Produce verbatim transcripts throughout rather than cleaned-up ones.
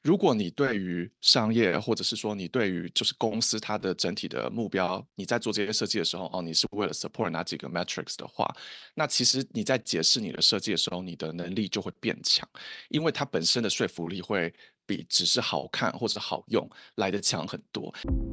如果你对于商业，或者是说你对于就是公司它的整体的目标，你在做这些设计的时候，哦，你是为了 support 哪几个 metrics 的话，那其实你在解释你的设计的时候，你的能力就会变强，因为它本身的说服力会比只是好看或者好用来的强很多。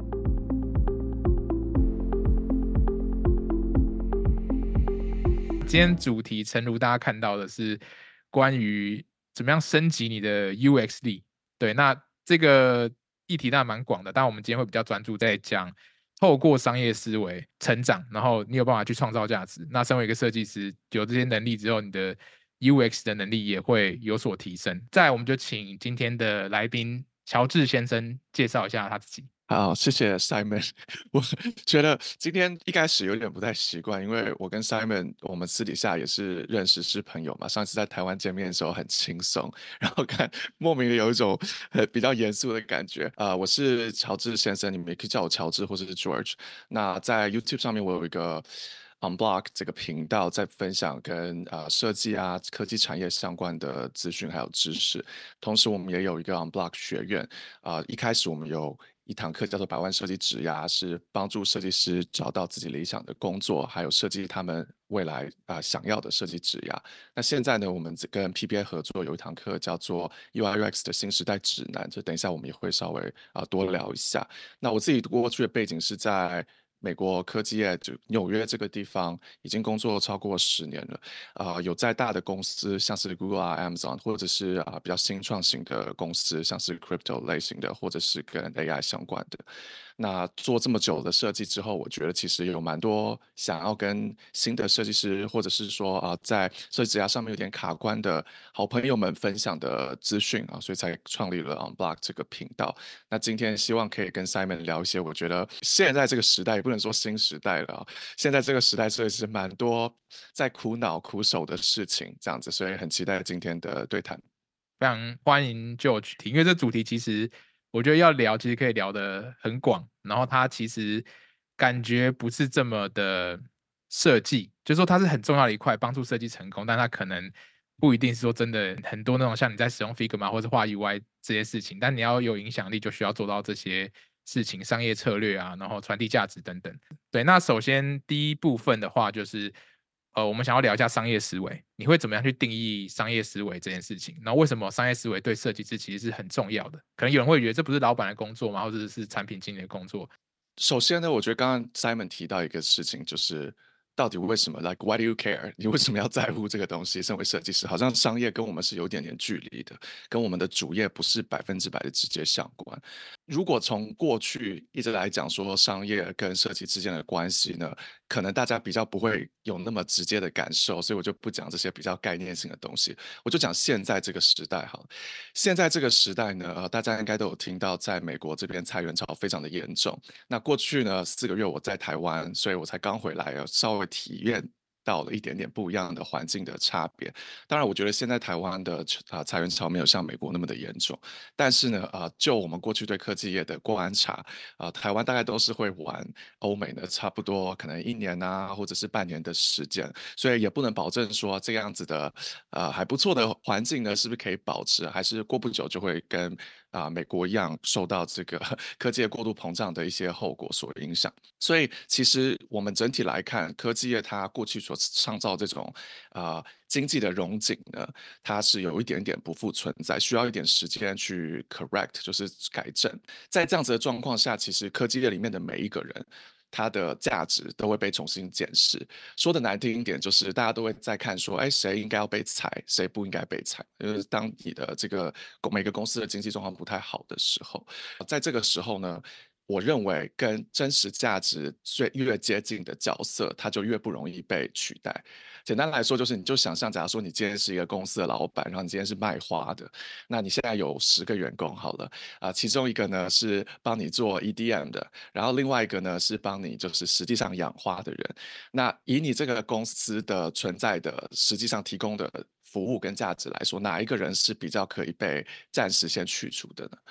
今天主题诚如大家看到的是关于怎么样升级你的 U X 力。对，那这个议题当然蛮广的，但我们今天会比较专注在讲透过商业思维成长，然后你有办法去创造价值。那身为一个设计师，有这些能力之后，你的 U X 的能力也会有所提升。再来，我们就请今天的来宾乔治先生介绍一下他自己。 好，谢谢 Simon。我觉得今天一开始有点不太习惯，因为我跟 Simon 我们私底下也是认识，是朋友嘛。上次在台湾见面的时候很轻松，然后看莫名的有一种呃比较严肃的感觉。啊、呃我是乔治先生，你们也可以叫我乔治或者是 George。那在 YouTube 上面我有一个 Unblock 这个频道，在分享跟呃设计啊、科技产业相关的资讯还有知识。同时，我们也有一个 Unblock 学院。啊、呃一开始我们有一堂课叫做“百万设计职涯”，是帮助设计师找到自己理想的工作，还有设计他们未来啊、呃想要的设计职涯。那现在呢，我们跟 P B A 合作有一堂课叫做 U I U X 的新时代指南，这等一下我们也会稍微啊、呃多聊一下。那我自己过去的背景是在美国科技业，就纽约这个地方，已经工作超过十年了。啊、呃有在大的公司，像是 Google 啊、Amazon，或者是啊、呃比较新创型的公司，像是 crypto 类型的，或者是跟 A I 相关的。那做这么久的设计之后，我觉得其实有蛮多想要跟新的设计师，或者是说啊、呃在设计职涯上面有点卡关的好朋友们分享的资讯啊，所以才创立了 Unblock 这个频道。那今天希望可以跟 Simon 聊一些，我觉得现在这个时代也不能说新时代了啊，现在这个时代设计师蛮多在苦恼苦手的事情，这样子，所以很期待今天的对谈。 非常欢迎 George 提，因为这主题其实我觉得要聊，其实可以聊得很广，然后它其实感觉不是这么的设计，就是说它是很重要的一块，帮助设计成功，但它可能不一定是说真的很多那种像你在使用 Figma 或者画 U I 这些事情，但你要有影响力，就需要做到这些事情，商业策略啊，然后传递价值等等。对，那首先第一部分的话就是，呃，我们想要聊一下商业思维，你会怎么样去定义商业思维这件事情？然后为什么商业思维对设计师其实是很重要的？可能有人会觉得这不是老板的工作吗？或者是产品经理的工作？ 首先呢，我觉得刚刚 Simon 提到一个事情，就是到底为什么，like why do you care？你为什么要在乎这个东西？身为设计师，好像商业跟我们是有点点距离的，跟我们的主业不是百分之百的直接相关。如果从过去一直来讲说商业跟设计之间的关系呢，可能大家比较不会有那么直接的感受，所以我就不讲这些比较概念性的东西，我就讲现在这个时代哈。现在这个时代呢，呃，大家应该都有听到，在美国这边裁员潮非常的严重。那过去呢四个月我在台湾，所以我才刚回来，有稍微体验到了一点点不一样的环境的差别。当然，我觉得现在台湾的啊、呃裁员潮没有像美国那么的严重，但是呢，啊、呃就我们过去对科技业的观察，啊、呃台湾大概都是会玩欧美的差不多可能一年啊，或者是半年的时间，所以也不能保证说这样子的呃还不错的环境呢，是不是可以保持，还是过不久就会跟啊、美国一样受到这个科技的过度膨胀的一些后果所影响。所以其实我们整体来看，科技业它过去所创造这种啊、呃经济的荣景呢，它是有一点点不复存在，需要一点时间去 correct，就是改正。在这样子的状况下，其实科技业里面的每一个人，它的价值都会被重新检视。说的难听一点，就是大家都会在看说，哎，谁应该要被裁，谁不应该被裁。就是当你的这个每个公司的经济状况不太好的时候，在这个时候呢，我认为跟真实价值最越接近的角色，它就越不容易被取代。简单来说，就是你就想象，假如说你今天是一个公司的老板，然后你今天是卖花的，那你现在有十个员工好了，啊、呃其中一个呢是帮你做 E D M 的，然后另外一个呢是帮你就是实际上养花的人。那以你这个公司的存在的实际上提供的服务跟价值来说，哪一个人是比较可以被暂时先去除的呢？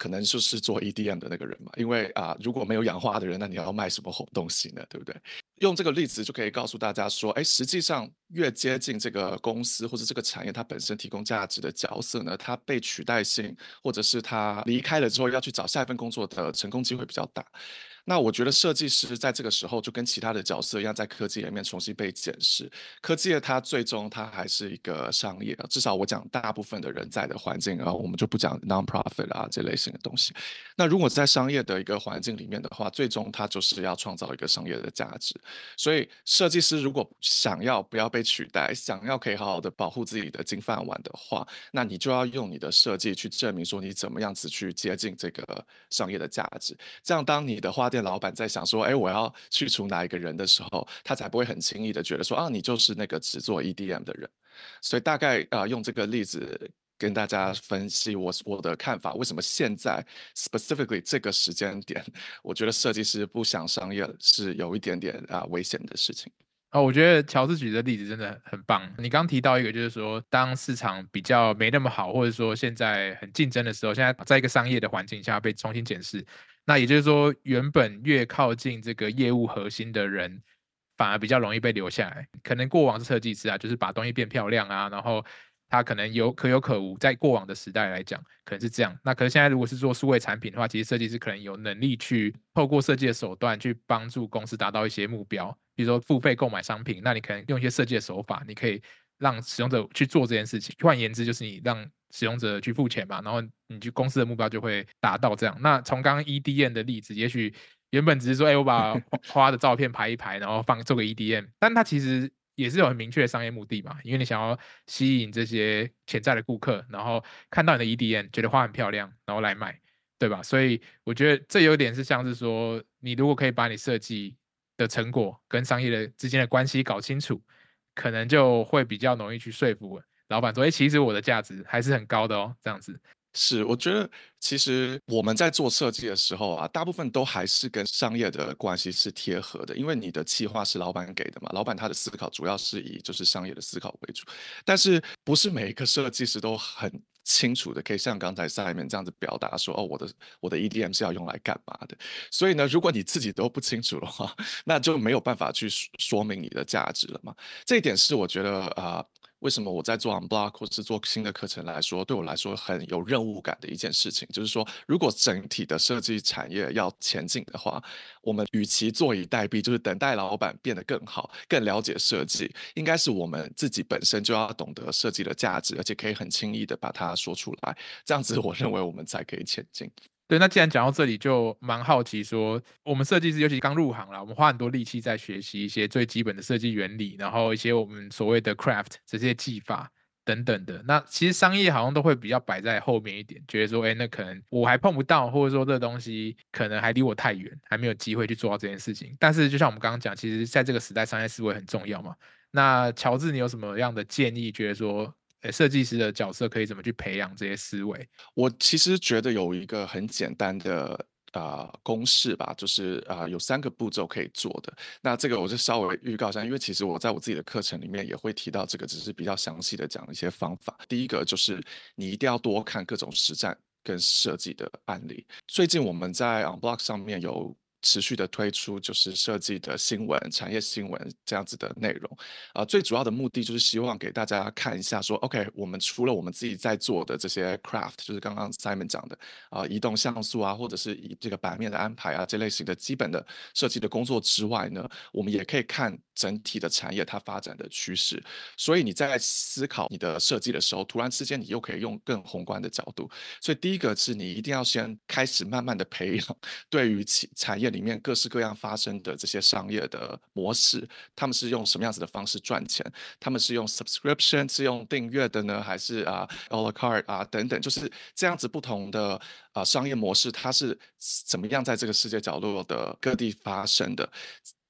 可能就是做 E D M 的那个人嘛，因为啊、如果没有氧化的人，那你要卖什么红东西呢？对不对？用这个例子就可以告诉大家说，哎，实际上越接近这个公司或者这个产业它本身提供价值的角色呢，它被取代性或者是它离开了之后要去找下一份工作的成功机会比较大。那我觉得设计师在这个时候就跟其他的角色一样，在科技里面重新被检视。科技业它最终它还是一个商业，至少我讲大部分的人在的环境啊，我们就不讲 non-profit 啊这类型的东西。那如果在商业的一个环境里面的话，最终它就是要创造一个商业的价值。所以设计师如果想要不要被取代，想要可以好好的保护自己的金饭碗的话，那你就要用你的设计去证明说你怎么样子去接近这个商业的价值。这样，当你的花店老板在想说，哎，我要去除哪一个人的时候，他才不会很轻易的觉得说，啊，你就是那个只做 E D M 的人。所以大概啊、呃用这个例子跟大家分析我我的看法，为什么现在 specifically 这个时间点，我觉得设计师不想商业是有一点点啊、危险的事情。 哦，我觉得乔治举的例子真的很棒。你刚提到一个，就是说，当市场比较没那么好，或者说现在很竞争的时候，现在在一个商业的环境下被重新检视，那也就是说，原本越靠近这个业务核心的人，反而比较容易被留下来。可能过往是设计师啊，就是把东西变漂亮啊，然后他可能有可有可无，在过往的时代来讲，可能是这样。那可是现在如果是做数位产品的话，其实设计师可能有能力去透过设计的手段去帮助公司达到一些目标，比如说付费购买商品，那你可能用一些设计的手法，你可以让使用者去做这件事情。换言之，就是你让使用者去付钱嘛，然后你去公司的目标就会达到这样。那从刚刚 E D M 的例子，也许原本只是说，哎、我把花花的照片排一排，然后放做个 E D M，但它其实也是有很明确的商业目的嘛，因为你想要吸引这些潜在的顾客，然后看到你的 E D M，觉得花很漂亮，然后来买，对吧？所以我觉得这有点是像是说，你如果可以把你设计的成果跟商业的之间的关系搞清楚，可能就会比较容易去说服老板说，哎、其实我的价值还是很高的哦，这样子。 是，我觉得其实我们在做设计的时候啊，大部分都还是跟商业的关系是贴合的，因为你的企划是老板给的嘛，老板他的思考主要是以就是商业的思考为主，但是不是每一个设计师都很清楚的可以像刚才 Simon 这样子表达说，哦，我的我的 E D M 是要用来干嘛的？所以呢，如果你自己都不清楚的话，那就没有办法去说说明你的价值了嘛。这一点是我觉得啊、呃为什么我在做 Unblock 或是做新的课程来说，对我来说很有任务感的一件事情，就是说，如果整体的设计产业要前进的话，我们与其坐以待毙，就是等待老板变得更好、更了解设计，应该是我们自己本身就要懂得设计的价值，而且可以很轻易的把它说出来，这样子我认为我们才可以前进。 对，那既然讲到这里，就蛮好奇说，我们设计师尤其刚入行啦，我们花很多力气在学习一些最基本的设计原理，然后一些我们所谓的 craft 这些技法等等的。那其实商业好像都会比较摆在后面一点，觉得说，哎，那可能我还碰不到，或者说这个东西可能还离我太远，还没有机会去做到这件事情。但是就像我们刚刚讲，其实在这个时代，商业思维很重要嘛。那乔治，你有什么样的建议？觉得说，呃，设计师的角色可以怎么去培养这些思维？ 我其实觉得有一个很简单的啊、呃公式吧，就是啊、呃有三个步骤可以做的。那这个我就稍微预告一下，因为其实我在我自己的课程里面也会提到这个，只是比较详细的讲一些方法。第一个就是你一定要多看各种实战跟设计的案例。最近我们在 Unblock 上面有持续的推出就是设计的新闻、产业新闻这样子的内容。啊、呃最主要的目的就是希望给大家看一下说，OK，我们除了我们自己在做的这些 craft，就是刚刚 Simon 讲的啊、呃移动像素啊，或者是以这个版面的安排啊这类型的基本的设计的工作之外呢，我们也可以看整体的产业它发展的趋势。所以你在思考你的设计的时候，突然之间你又可以用更宏观的角度。所以第一个是你一定要先开始慢慢的培养对于其产业里面各式各样发生的这些商业的模式，他们是用什么样子的方式赚钱？他们是用 subscription 是用订阅的呢，还是啊 a la carte 啊等等，就是这样子不同的啊商业模式，它是怎么样在这个世界角落的各地发生的？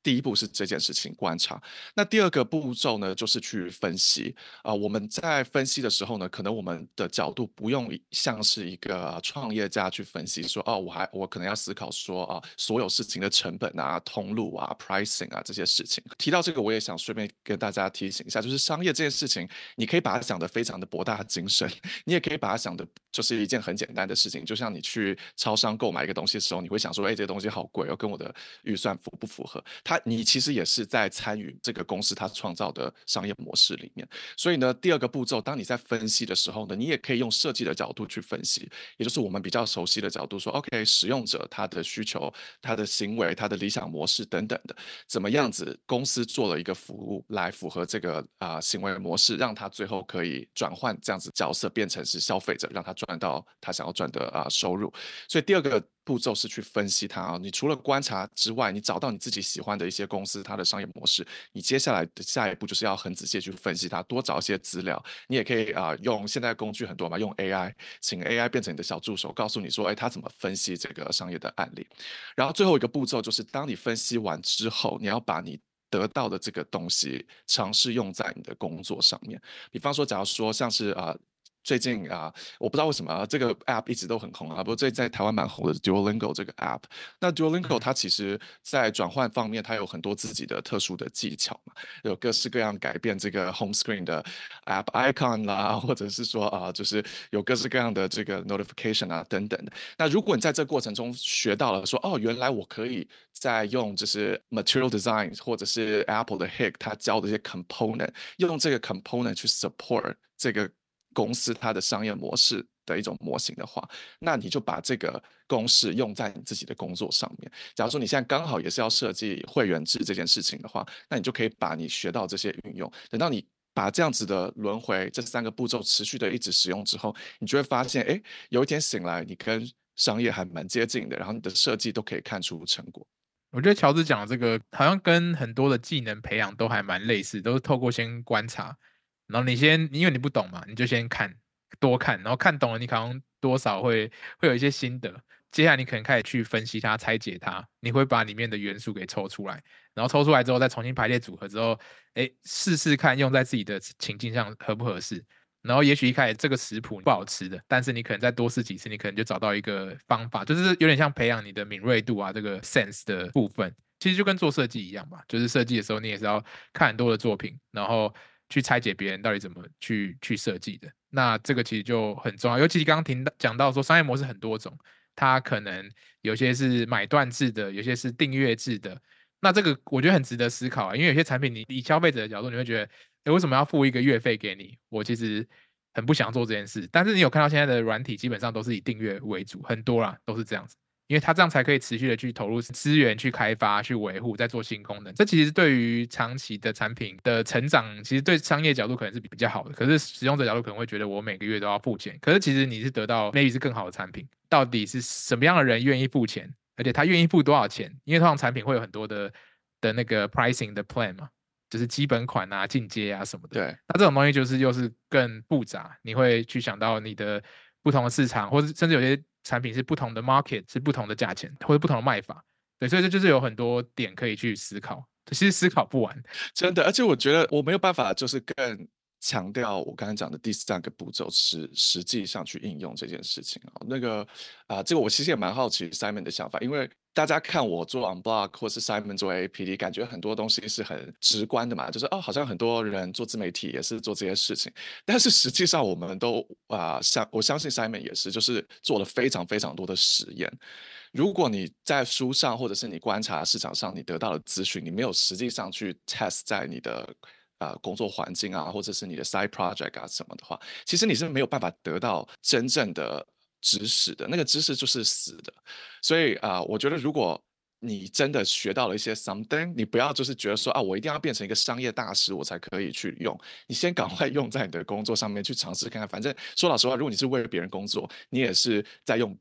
第一步是这件事情观察，那第二个步骤呢，就是去分析啊、呃我们在分析的时候呢，可能我们的角度不用像是一个创业家去分析说，哦，我还我可能要思考说啊、所有事情的成本啊、通路啊、pricing 啊这些事情。提到这个，我也想顺便跟大家提醒一下，就是商业这件事情，你可以把它想得非常的博大精深，你也可以把它想的就是一件很简单的事情，就像你去超商购买一个东西的时候，你会想说，哎，这个东西好贵哦，跟我的预算符不符合？它你其实也是在参与这个公司它创造的商业模式里面。所以呢，第二个步骤，当你在分析的时候呢，你也可以用设计的角度去分析，也就是我们比较熟悉的角度说，OK，使用者他的需求、他的行为、他的理想模式等等的，怎么样子公司做了一个服务来符合这个啊、呃行为模式，让他最后可以转换这样子角色变成是消费者，让他赚到他想要赚的啊、呃收入。所以第二个步骤是去分析它啊，你除了观察之外，你找到你自己喜欢的一些公司它的商业模式，你接下来的下一步就是要很仔细去分析它，多找一些资料。你也可以啊、呃用现在工具很多嘛，用 A I，请 A I 变成你的小助手，告诉你说，哎，他怎么分析这个商业的案例。然后最后一个步骤就是，当你分析完之后，你要把你得到的这个东西尝试用在你的工作上面。比方说，假如说像是啊、呃最近啊、呃我不知道为什么、啊、这个 app 一直都很红啊，不过最近在台湾蛮红的 Duolingo 这个 app。那 Duolingo 嗯， 它其实在转换方面，它有很多自己的特殊的技巧嘛，有各式各样改变这个 home screen 的 app icon 啦，或者是说啊、呃就是有各式各样的这个 notification 啊等等的。那如果你在这个过程中学到了说，哦，原来我可以在用就是 material design 或者是 Apple 的 H I C 它教的一些 component，用这个 component 去 support 这个公司它的商业模式的一种模型的话，那你就把这个公式用在你自己的工作上面。假如说你现在刚好也是要设计会员制这件事情的话，那你就可以把你学到这些运用，等到你把这样子的轮回这三个步骤持续的一直使用之后，你就会发现，哎，有一天醒来，你跟商业还蛮接近的，然后你的设计都可以看出成果。 我觉得乔治讲的这个好像跟很多的技能培养都还蛮类似，都是透过先观察，然后你先因为你不懂嘛，你就先看多看，然后看懂了，你可能多少会会有一些心得。接下来你可能开始去分析它、拆解它，你会把里面的元素给抽出来，然后抽出来之后再重新排列组合之后，哎，试试看用在自己的情境上合不合适。然后也许一开始这个食谱不好吃的，但是你可能再多试几次，你可能就找到一个方法，就是有点像培养你的敏锐度啊，这个 sense 的部分。其实就跟做设计一样嘛，就是设计的时候你也是要看很多的作品，然后去拆解别人到底怎么去去设计的。那这个其实就很重要，尤其刚刚听到讲到说商业模式很多种，它可能有些是买断制的，有些是订阅制的。那这个我觉得很值得思考啊，因为有些产品你以消费者的角度，你会觉得诶，为什么要付一个月费给你？我其实很不想做这件事。但是你有看到现在的软体基本上都是以订阅为主，很多啦都是这样子，因为它这样才可以持续的去投入资源去开发、去维护、再做新功能。这其实对于长期的产品的成长，其实对商业角度可能是比较好的。可是使用者角度可能会觉得我每个月都要付钱，可是其实你是得到 maybe 是更好的产品。到底是什么样的人愿意付钱，而且他愿意付多少钱？因为通常产品会有很多的的那个 pricing 的 plan 嘛。就是基本款啊、进阶啊什么的。 对， 那这种东西就是又是更复杂，你会去想到你的不同的市场，或者甚至有些产品是不同的 market，是不同的价钱或者不同的卖法。对，所以这就是有很多点可以去思考，其实思考不完。 真的，而且我觉得我没有办法，就是更强调我刚才讲的第三个步骤是实际上去应用这件事情啊。那个啊、这个我其实也蛮好奇 Simon 的想法，因为大家看我做 Unblock 或是 Simon 做 A P D，感觉很多东西是很直观的嘛，就是哦，好像很多人做自媒体也是做这些事情，但是实际上我们都啊、相我相信 Simon 也是，就是做了非常非常多的实验。如果你在书上或者是你观察市场上你得到的资讯，你没有实际上去 test 在你的呃工作环境啊，或者是你的 side project 啊什么的话，其实你是没有办法得到真正的知识的，那个知识就是死的。所以啊、呃我觉得如果你真的学到了一些 something，你不要就是觉得说啊，我一定要变成一个商业大师，我才可以去用。你先赶快用在你的工作上面去尝试看看。反正说老实话，如果你是为别人工作，你也是在用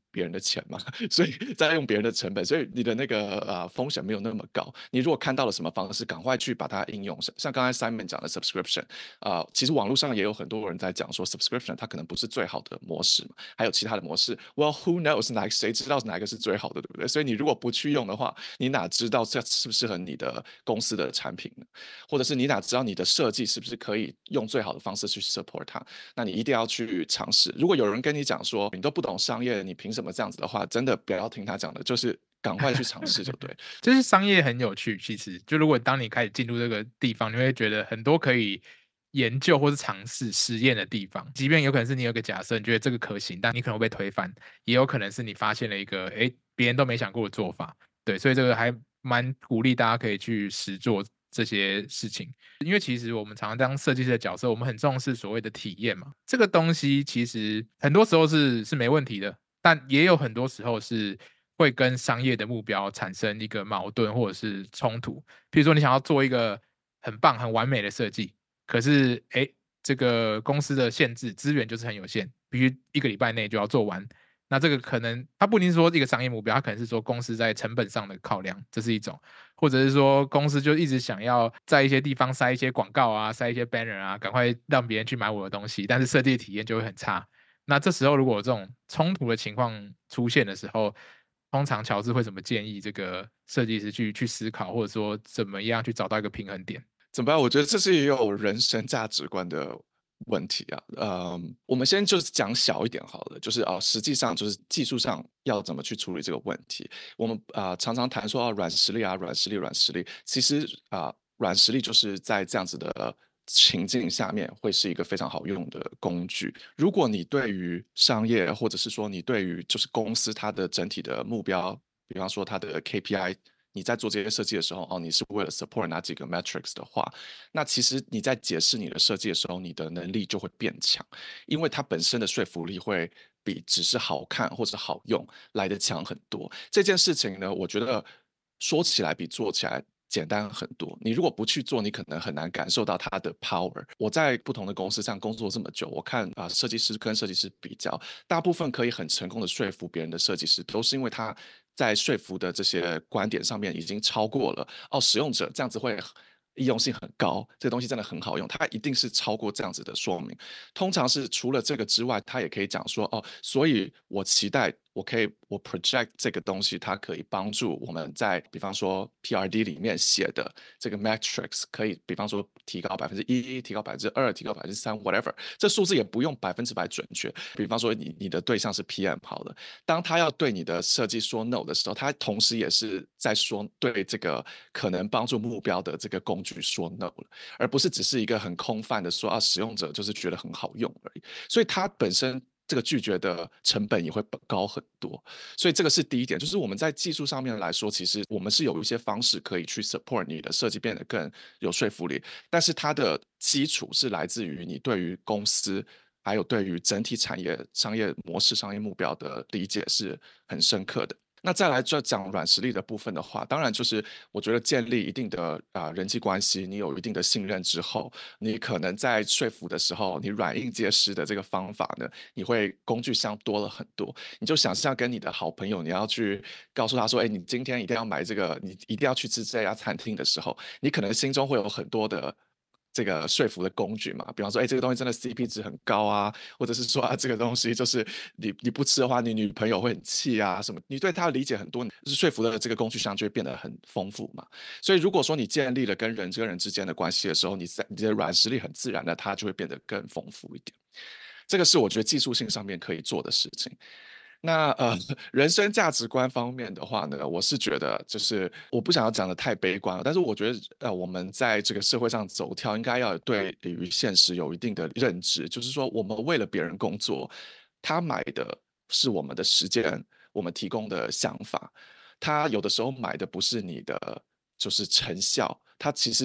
别人的钱嘛，所以在用别人的成本，所以你的那个呃风险没有那么高。你如果看到了什么方式，赶快去把它应用上。像刚才 Simon 讲的 subscription，啊、呃，其实网络上也有很多人在讲说 subscription 它可能不是最好的模式嘛，还有其他的模式。Well, who knows？哪谁知道哪个是最好的，对不对？所以你如果不去用的话，你哪知道这适不适合你的公司的产品呢？或者是你哪知道你的设计是不是可以用最好的方式去 support 它？那你一定要去尝试。如果有人跟你讲说你都不懂商业，你凭什么这样子的话，真的不要听他讲的，就是赶快去尝试就对。 就是商业很有趣，其实就如果当你开始进入这个地方，你会觉得很多可以研究或是尝试实验的地方。即便有可能是你有个假设，你觉得这个可行，但你可能会被推翻，也有可能是你发现了一个诶别人都没想过的做法。对，所以这个还蛮鼓励大家可以去实做这些事情。因为其实我们常常当设计师的角色，我们很重视所谓的体验嘛。这个东西其实很多时候是是没问题的，但也有很多时候是会跟商业的目标产生一个矛盾或者是冲突。比如说，你想要做一个很棒、很完美的设计，可是诶，这个公司的限制资源就是很有限，必须一个礼拜内就要做完。那这个可能它不一定是说一个商业目标，它可能是说公司在成本上的考量，这是一种。或者是说公司就一直想要在一些地方塞一些广告啊，塞一些 banner 啊，赶快让别人去买我的东西，但是设计体验就会很差。那这时候如果有这种冲突的情况出现的时候，通常乔治会怎么建议这个设计师去去思考，或者说怎么样去找到一个平衡点？ 怎么办？我觉得这是也有人生价值观的问题啊。呃，我们先就是讲小一点好了，就是啊、呃实际上就是技术上要怎么去处理这个问题。我们啊、呃常常谈说啊软实力啊软实力软实力，其实啊、呃软实力就是在这样子的情境下面会是一个非常好用的工具。如果你对于商业或者是说你对于就是公司它的整体的目标，比方说它的 K P I。你在做这些设计的时候，哦，你是为了 support 哪几个 metrics 的话，那其实你在解释你的设计的时候，你的能力就会变强，因为它本身的说服力会比只是好看或者好用来的强很多。这件事情呢，我觉得说起来比做起来简单很多。你如果不去做，你可能很难感受到它的 power。我在不同的公司上工作这么久，我看啊、呃设计师跟设计师比较，大部分可以很成功的说服别人的设计师，都是因为他在说服的这些观点上面已经超过了哦，使用者这样子会易用性很高，这个东西真的很好用，它一定是超过这样子的说明。通常是除了这个之外，他也可以讲说哦，所以我期待我可以我 project 这个东西，它可以帮助我们在比方说 P R D 里面写的这个 metrics 可以，比方说提高百分之一，提高百分之二，提高百分之三，whatever，这数字也不用百分之百准确。比方说你你的对象是 P M 好了，当他要对你的设计说 no 的时候，他同时也是在说对这个可能帮助目标的这个工具说 no 了，而不是只是一个很空泛的说啊，使用者就是觉得很好用而已。所以它本身这个拒绝的成本也会高很多。所以这个是第一点，就是我们在技术上面来说，其实我们是有一些方式可以去 support 你的设计变得更有说服力，但是它的基础是来自于你对于公司。还有对于整体产业商业模式、商业目标的理解是很深刻的。那再来就讲软实力的部分的话，当然就是我觉得建立一定的啊、呃人际关系，你有一定的信任之后，你可能在说服的时候，你软硬皆施的这个方法呢，你会工具箱多了很多。你就想象跟你的好朋友，你要去告诉他说，哎，你今天一定要买这个，你一定要去吃这家餐厅的时候，你可能心中会有很多的。这个说服的工具嘛，比方说，哎，这个东西真的 C P 值很高啊，或者是说啊，这个东西就是你你不吃的话，你女朋友会很气啊，什么？你对他的理解很多，就是说服的这个工具箱就会变得很丰富嘛。所以如果说你建立了跟人跟人之间的关系的时候，你在你的软实力很自然的，它就会变得更丰富一点。这个是我觉得技术性上面可以做的事情。那呃，人生价值观方面的话呢，我是觉得就是我不想要讲的太悲观了，但是我觉得呃，我们在这个社会上走跳，应该要对于现实有一定的认知，就是说我们为了别人工作，他买的是我们的时间，我们提供的想法，他有的时候买的不是你的就是成效，他其实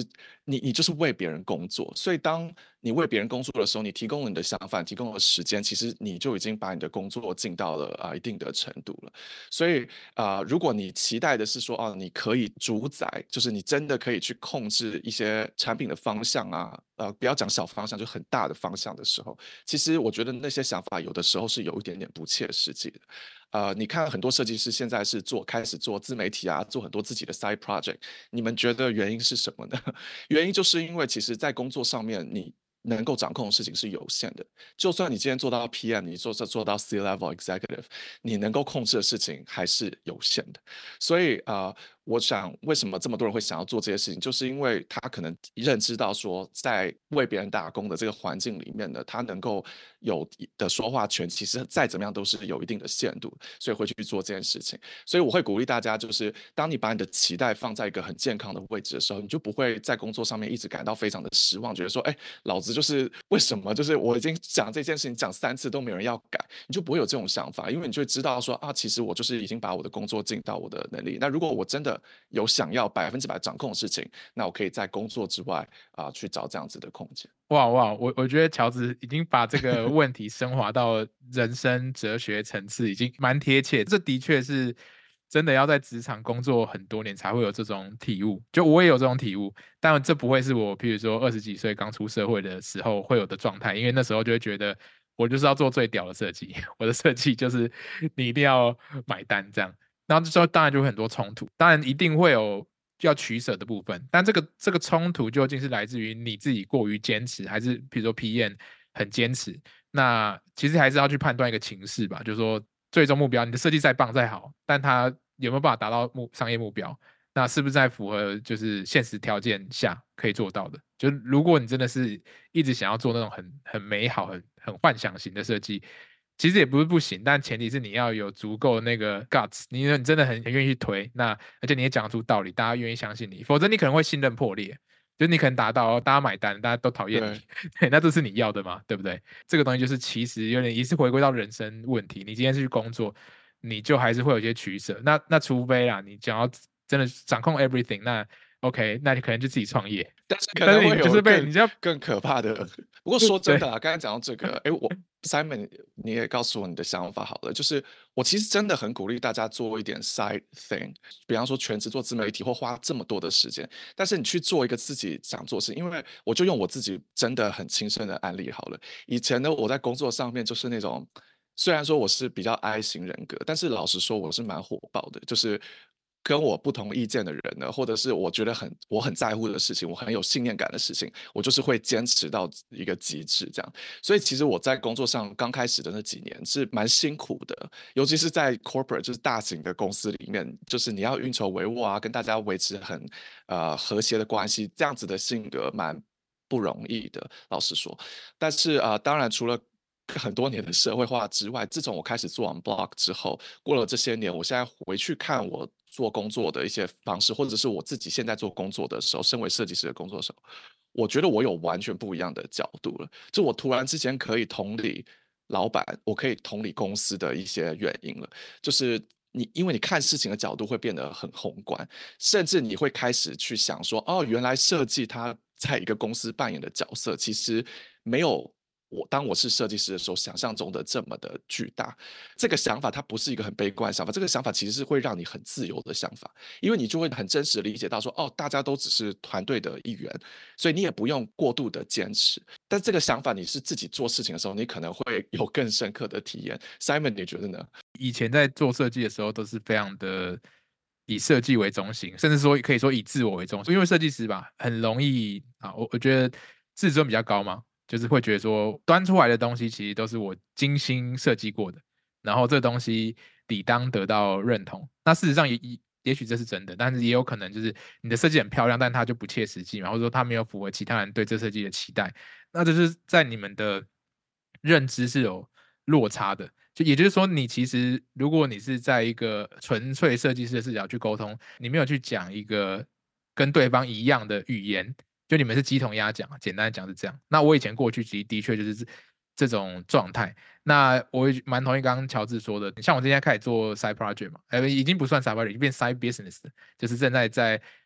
你你就是为别人工作，所以当你为别人工作的时候，你提供了你的想法，提供了时间，其实你就已经把你的工作尽到了啊、呃一定的程度了。所以啊、呃如果你期待的是说哦，你可以主宰，就是你真的可以去控制一些产品的方向啊，呃，不要讲小方向，就很大的方向的时候，其实我觉得那些想法有的时候是有一点点不切实际的。呃，你看很多设计师现在是做开始做自媒体啊，做很多自己的 side project，你们觉得原因是什么呢？原因就是因为其实在工作上面你能够掌控的事情是有限的，就算你今天做到 P M，你做做到 C level executive，你能够控制的事情还是有限的。所以啊、呃我想为什么这么多人会想要做这些事情，就是因为他可能认知到说，在为别人打工的这个环境里面呢，他能够有的说话权，其实再怎么样都是有一定的限度，所以会去做这件事情。所以我会鼓励大家，就是当你把你的期待放在一个很健康的位置的时候，你就不会在工作上面一直感到非常的失望，觉得说，哎，老子就是为什么就是我已经讲这件事情讲三次都没有人要改，你就不会有这种想法，因为你就会知道说啊，其实我就是已经把我的工作尽到我的能力。那如果我真的有想要百分之百掌控的事情，那我可以在工作之外啊、去找这样子的空间。 哇哇，我我觉得乔治已经把这个问题升华到人生哲学层次，已经蛮贴切。这的确是真的要在职场工作很多年才会有这种体悟。就我也有这种体悟，但这不会是我，譬如说二十几岁刚出社会的时候会有的状态，因为那时候就会觉得我就是要做最屌的设计，我的设计就是你一定要买单这样。然后这时候当然就会很多冲突，当然一定会有要取舍的部分，但这个这个冲突究竟是来自于你自己过于坚持，还是比如说 P M 很坚持？那其实还是要去判断一个情势吧，就是说最终目标，你的设计再棒再好，但它有没有办法达到目商业目标？那是不是在符合就是现实条件下可以做到的？就如果你真的是一直想要做那种很很美好、很很幻想型的设计，其实也不是不行，但前提是你要有足够那个 guts，你你真的很很愿意去推，那而且你也讲出道理，大家愿意相信你，否则你可能会信任破裂。就是你可能达到大家买单，大家都讨厌你， 对， 对，那这是你要的吗？对不对？这个东西就是其实有点也是回归到人生问题。你今天是去工作，你就还是会有一些取舍。那那除非啦，你想要真的掌控 everything，那 OK，那你可能就自己创业。 但是可但是能会你就是被有更你就要更可怕的。不过说真对的啊，刚才讲到这个，哎，我 Simon，你也告诉我你的想法好了。就是我其实真的很鼓励大家做一点 side thing，比方说全职做自媒体或花这么多的时间，但是你去做一个自己想做的事。因为我就用我自己真的很亲身的案例好了。以前呢，我在工作上面就是那种。虽然说我是比较 I 型人格，但是老实说我是蛮火爆的，就是跟我不同意见的人呢，或者是我觉得很我很在乎的事情，我很有信念感的事情，我就是会坚持到一个极致这样。所以其实我在工作上刚开始的那几年是蛮辛苦的，尤其是在 corporate 就是大型的公司里面，就是你要运筹帷幄啊，跟大家维持很呃和谐的关系，这样子的性格蛮不容易的，老实说。但是啊、呃当然除了很多年的社会化之外，自从我开始做 on blog 之后，过了这些年，我现在回去看我做工作的一些方式，或者是我自己现在做工作的时候，身为设计师的工作的时候，我觉得我有完全不一样的角度了。就我突然之间可以同理老板，我可以同理公司的一些原因了，就是你因为你看事情的角度会变得很宏观，甚至你会开始去想说，哦，原来设计它在一个公司扮演的角色，其实没有我当我是设计师的时候想象中的这么的巨大。这个想法它不是一个很悲观的想法，这个想法其实是会让你很自由的想法，因为你就会很真实的理解到说，哦，大家都只是团队的一员，所以你也不用过度的坚持。但这个想法你是自己做事情的时候，你可能会有更深刻的体验。Simon，你觉得呢？ 以前在做设计的时候都是非常的以设计为中心，甚至说可以说以自我为中心，因为设计师吧很容易啊，我我觉得自尊比较高嘛，就是会觉得说端出来的东西其实都是我精心设计过的，然后这东西理当得到认同。那事实上也也也许这是真的，但是也有可能就是你的设计很漂亮，但它就不切实际嘛，或者说它没有符合其他人对这设计的期待，那这是在你们的认知是有落差的。就也就是说，你其实如果你是在一个纯粹设计师的视角去沟通，你没有去讲一个跟对方一样的语言，就你们是鸡同鸭讲，简单讲是这样。那我以前过去其实的确就是这种状态。那我蛮同意刚刚乔治说的，像我今天开始做 side project 嘛，呃，已经不算 side project，已经变 side business，就是正在在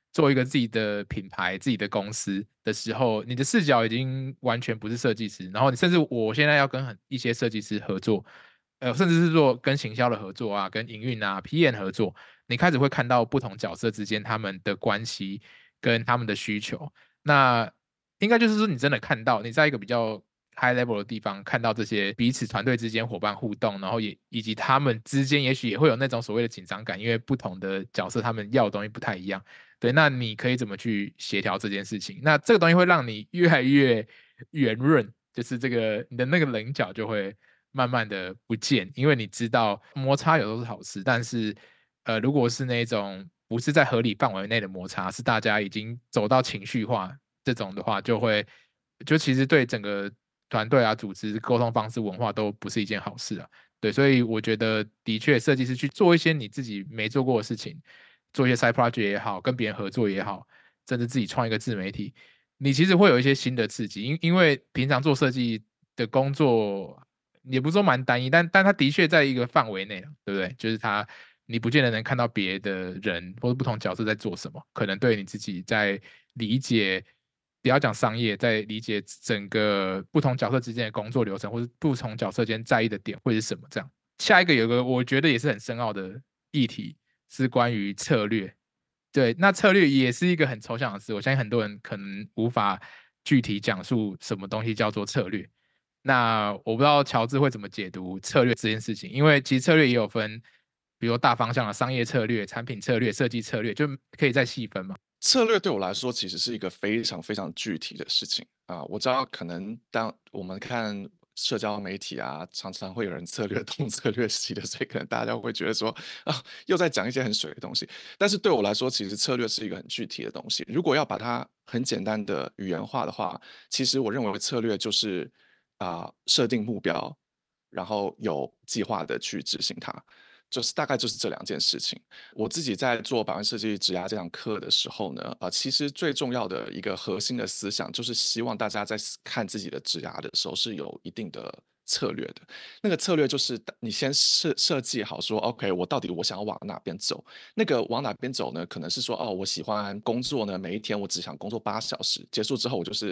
做一个自己的品牌、自己的公司的时候，你的视角已经完全不是设计师，然后你甚至我现在要跟很一些设计师合作，呃，甚至是做跟行销的合作啊，跟营运啊、P M 合作，你开始会看到不同角色之间他们的关系跟他们的需求。那应该就是说，你真的看到你在一个比较 high level 的地方，看到这些彼此团队之间伙伴互动，然后也以及他们之间也许也会有那种所谓的紧张感，因为不同的角色他们要的东西不太一样。对，那你可以怎么去协调这件事情？那这个东西会让你越来越圆润，就是这个你的那个棱角就会慢慢的不见，因为你知道摩擦有时候是好事，但是呃，如果是那种不是在合理范围内的摩擦，是大家已经走到情绪化这种的话，就会就其实对整个团队啊、组织、沟通方式、文化都不是一件好事啊。对，所以我觉得的确，设计师去做一些你自己没做过的事情，做一些 side project 也好，跟别人合作也好，甚至自己创一个自媒体，你其实会有一些新的刺激。因因为平常做设计的工作，也不是说蛮单一，但但它的确在一个范围内，对不对？就是它你不见得能看到别的人或者不同角色在做什么，可能对你自己在理解。不要讲商业，在理解整个不同角色之间的工作流程，或者不同角色间在意的点会是什么？这样，下一个有个我觉得也是很深奥的议题，是关于策略。对，那策略也是一个很抽象的词，我相信很多人可能无法具体讲述什么东西叫做策略。那我不知道乔治会怎么解读策略这件事情，因为其实策略也有分，比如大方向的商业策略、产品策略、设计策略，就可以再细分嘛。 策略对我来说其实是一个非常非常具体的事情啊。我知道可能当我们看社交媒体啊，常常会有人策略东策略西的，所以可能大家会觉得说啊，又在讲一些很水的东西。但是对我来说，其实策略是一个很具体的东西。如果要把它很简单的语言化的话，其实我认为策略就是啊，设定目标，然后有计划的去执行它。就是大概就是这两件事情。我自己在做百万设计职涯这堂课的时候呢，呃，其实最重要的一个核心的思想，就是希望大家在看自己的职涯的时候是有一定的策略的。那个策略就是你先设设计好说，OK，我到底我想要往哪边走？那个往哪边走呢？可能是说，哦，我喜欢工作呢，每一天我只想工作八小时，结束之后我就是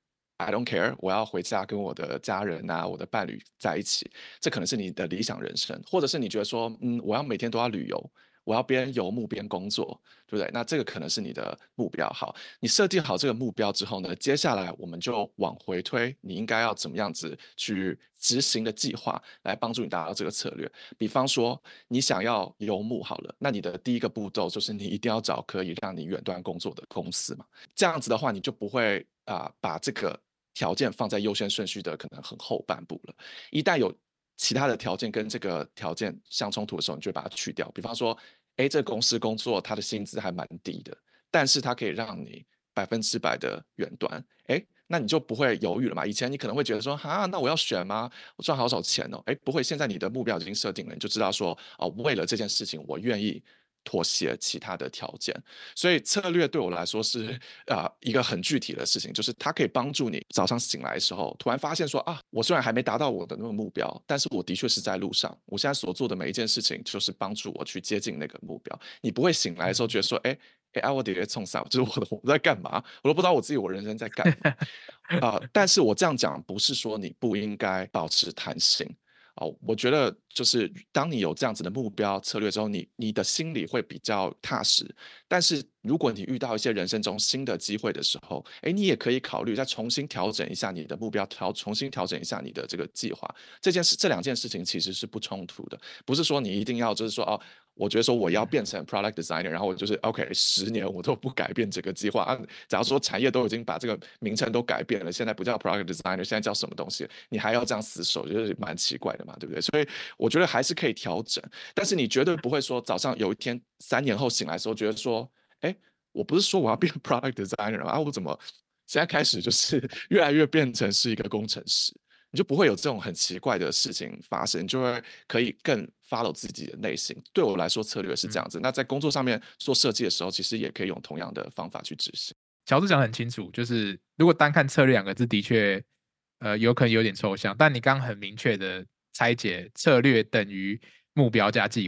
。I don't care，我要回家跟我的家人啊，我的伴侣在一起，这可能是你的理想人生，或者是你觉得说，嗯，我要每天都要旅游，我要边游牧边工作，对不对？那这个可能是你的目标。好，你设定好这个目标之后呢，接下来我们就往回推，你应该要怎么样子去执行的计划，来帮助你达到这个策略。比方说，你想要游牧好了，那你的第一个步骤就是你一定要找可以让你远端工作的公司嘛。这样子的话，你就不会啊、呃把这个条件放在优先顺序的可能很后半部了。一旦有其他的条件跟这个条件相冲突的时候，你就把它去掉。比方说，哎，这个公司工作它的薪资还蛮低的，但是它可以让你百分之百的远端，哎，那你就不会犹豫了嘛？以前你可能会觉得说，哈，那我要选吗？我赚好少钱哦，哎，不会，现在你的目标已经设定了，你就知道说，哦，为了这件事情，我愿意妥协其他的条件。所以策略对我来说是啊、呃、一个很具体的事情，就是它可以帮助你早上醒来的时候，突然发现说啊，我虽然还没达到我的那个目标，但是我的确是在路上。我现在所做的每一件事情，就是帮助我去接近那个目标。你不会醒来的时候觉得说，哎。哎，啊我得冲啥？就是我的我在干嘛？我都不知道我自己我人生在干嘛啊、呃！但是我这样讲不是说你不应该保持弹性哦，我觉得就是当你有这样子的目标策略之后，你你的心里会比较踏实。但是如果你遇到一些人生中新的机会的时候，哎，你也可以考虑再重新调整一下你的目标，调重新调整一下你的这个计划。这件事这两件事情其实是不冲突的，不是说你一定要就是说哦。我觉得说我要变成 product designer，然后我就是 OK，十年我都不改变这个计划啊。假如说产业都已经把这个名称都改变了，现在不叫 product designer，现在叫什么东西？你还要这样死守，就是蛮奇怪的嘛，对不对？所以我觉得还是可以调整，但是你绝对不会说早上有一天三年后醒来的时候，觉得说，哎，我不是说我要变 product designer 啊，我怎么现在开始就是越来越变成是一个工程师？你就不会有这种很奇怪的事情发生，你就会可以更 follow 自己的内心。对我来说，策略是这样子。那在工作上面做设计的时候，其实也可以用同样的方法去执行。 乔治讲的很清楚，就是如果单看策略两个字，的确，呃，有可能有点抽象。但你刚刚很明确的拆解，策略等于目标加计划。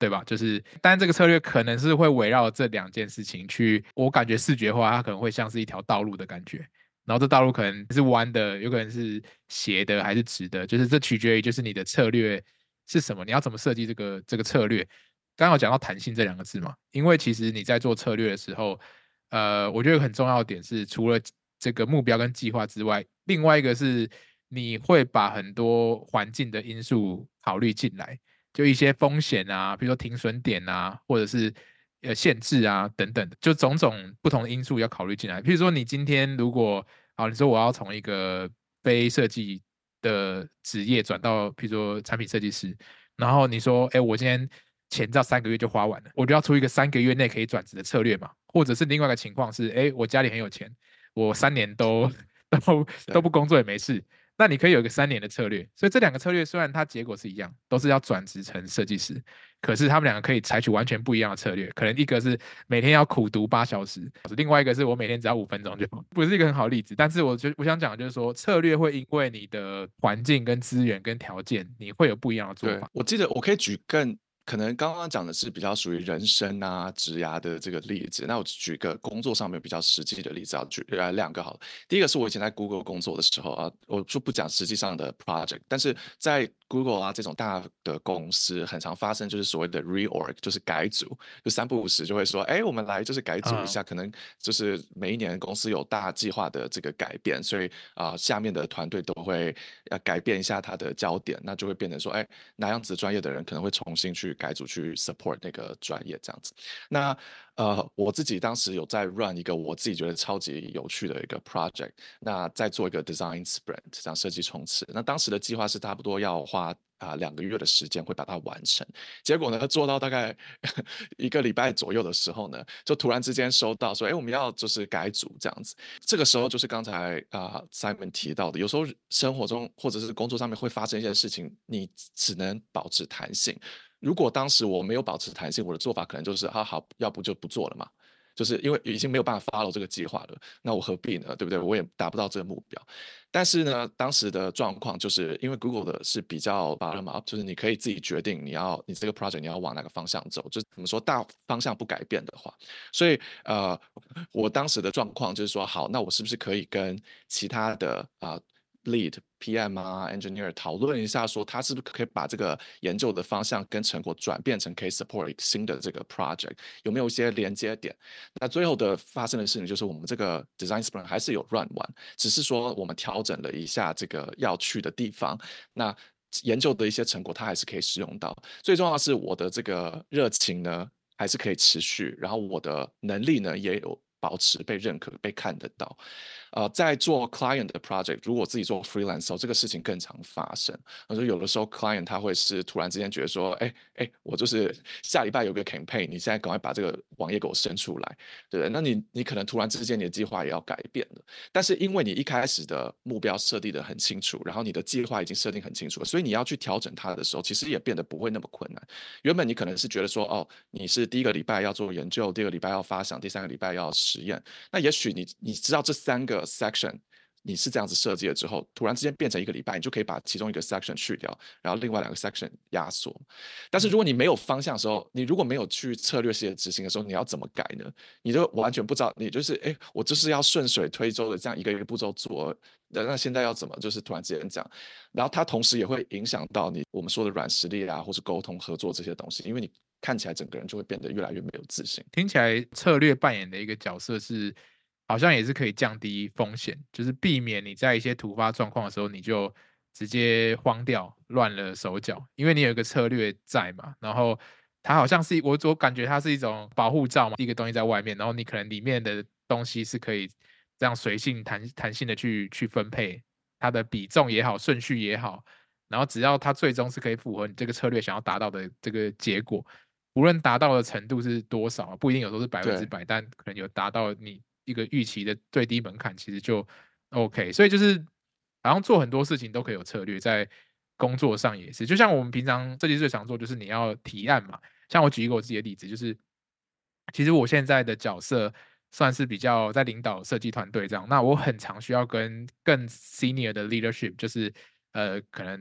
对吧？就是，但这个策略可能是会围绕这两件事情去，我感觉视觉化，它可能会像是一条道路的感觉。然后这道路可能是弯的，有可能是斜的，还是直的，就是这取决于就是你的策略是什么，你要怎么设计这个这个策略。刚刚有讲到弹性这两个字嘛，因为其实你在做策略的时候，呃，我觉得很重要的点是，除了这个目标跟计划之外，另外一个是你会把很多环境的因素考虑进来，就一些风险啊，比如说停损点啊，或者是呃限制啊等等的，就种种不同的因素要考虑进来。譬如说，你今天如果好，你说我要从一个非设计的职业转到，譬如说产品设计师，然后你说，哎，我今天钱到三个月就花完了，我就要出一个三个月内可以转职的策略嘛？或者是另外一个情况是，哎，我家里很有钱，我三年都都都对不工作也没事，那你可以有一个三年的策略。所以这两个策略虽然它结果是一样，都是要转职成设计师，可是他们两个可以采取完全不一样的策略。可能一个是每天要苦读八小时，另外一个是我每天只要五分钟就好，不是一个很好的例子。但是我就我想讲的就是说，策略会因为你的环境跟资源跟条件，你会有不一样的做对， 法。 我记得我可以举更可能刚刚讲的是比较属于人生啊、职涯的这个例子，那我举个工作上面比较实际的例子，要举呃两个好了。第一个是我以前在 Google 工作的时候啊，我就不讲实际上的 project，但是在 Google 啊这种大的公司，很常发生就是所谓的 reorg，就是改组，就三不五时就会说，哎，我们来就是改组一嗯下，可能就是每一年公司有大计划的这个改变，所以啊、呃下面的团队都会要改变一下它的焦点，那就会变成说，哎，哪样子专业的人可能会重新去改组去 support 那个专业这样子。那呃，我自己当时有在 run 一个我自己觉得超级有趣的一个 project，那在做一个 design sprint，这样设计冲刺。那当时的计划是差不多要花啊、呃、两个月的时间会把它完成。结果呢，做到大概一个礼拜左右的时候呢，就突然之间收到说，哎，我们要就是改组这样子。这个时候就是刚才啊、呃 Simon 提到的，有时候生活中或者是工作上面会发生一些事情，你只能保持弹性。如果当时我没有保持弹性，我的做法可能就是啊好，要不就不做了嘛。就是因为已经没有办法 follow 这个计划了，那我何必呢？对不对？我也达不到这个目标。但是呢，当时的状况就是因为 Google 的是比较 bottom up，就是你可以自己决定你要你这个 project 你要往哪个方向走，就是怎么说大方向不改变的话，所以呃，我当时的状况就是说，好，那我是不是可以跟其他的啊、呃 lead P M 啊，engineer 讨论一下，说他是不是可以把这个研究的方向跟成果转变成可以 support 新的这个 project，有没有一些连接点？那最后的发生的事情就是，我们这个 design sprint 还是有 run 完，只是说我们调整了一下这个要去的地方，那研究的一些成果它还是可以使用到。最重要的是我的这个热情呢，还是可以持续，然后我的能力呢也有保持被认可、被看得到。呃，在做 client 的 project，如果自己做 freelance 时候，这个事情更常发生。而且有的时候 client 他会是突然之间觉得说，哎哎，我就是下礼拜有个 campaign，你现在赶快把这个网页给我生出来，对不对？那你你可能突然之间你的计划也要改变了，但是因为你一开始的目标设定的很清楚，然后你的计划已经设定很清楚了，所以你要去调整它的时候，其实也变得不会那么困难。原本你可能是觉得说，哦，你是第一个礼拜要做研究，第二个礼拜要发想，第三个礼拜要实验，那也许你你知道这三个 section 你是这样子设计了之后，突然之间变成一个礼拜，你就可以把其中一个 section 去掉，然后另外两个 section 压缩。但是如果你没有方向的时候，你如果没有去策略性的执行的时候，你要怎么改呢？你就完全不知道，你就是哎，我就是要顺水推舟的这样一个一个步骤做，那那现在要怎么就是突然之间这样，然后它同时也会影响到你我们说的软实力啊，或是沟通合作这些东西，因为你看起来整个人就会变得越来越没有自信。 听起来策略扮演的一个角色是，好像也是可以降低风险，就是避免你在一些突发状况的时候，你就直接慌掉、乱了手脚，因为你有一个策略在嘛。然后它好像是我我感觉它是一种保护罩嘛，一个东西在外面，然后你可能里面的东西是可以这样随性弹弹性的去去分配它的比重也好，顺序也好，然后只要它最终是可以符合你这个策略想要达到的这个结果。无论达到的程度是多少，不一定有时候是百分之对， 百，但可能有达到你一个预期的最低门槛，其实就 OK。所以就是好像做很多事情都可以有策略，在工作上也是。就像我们平常设计师最常做，就是你要提案嘛。像我举一个我自己的例子，就是其实我现在的角色算是比较在领导设计团队这样，那我很常需要跟更 senior 的 leadership，就是呃可能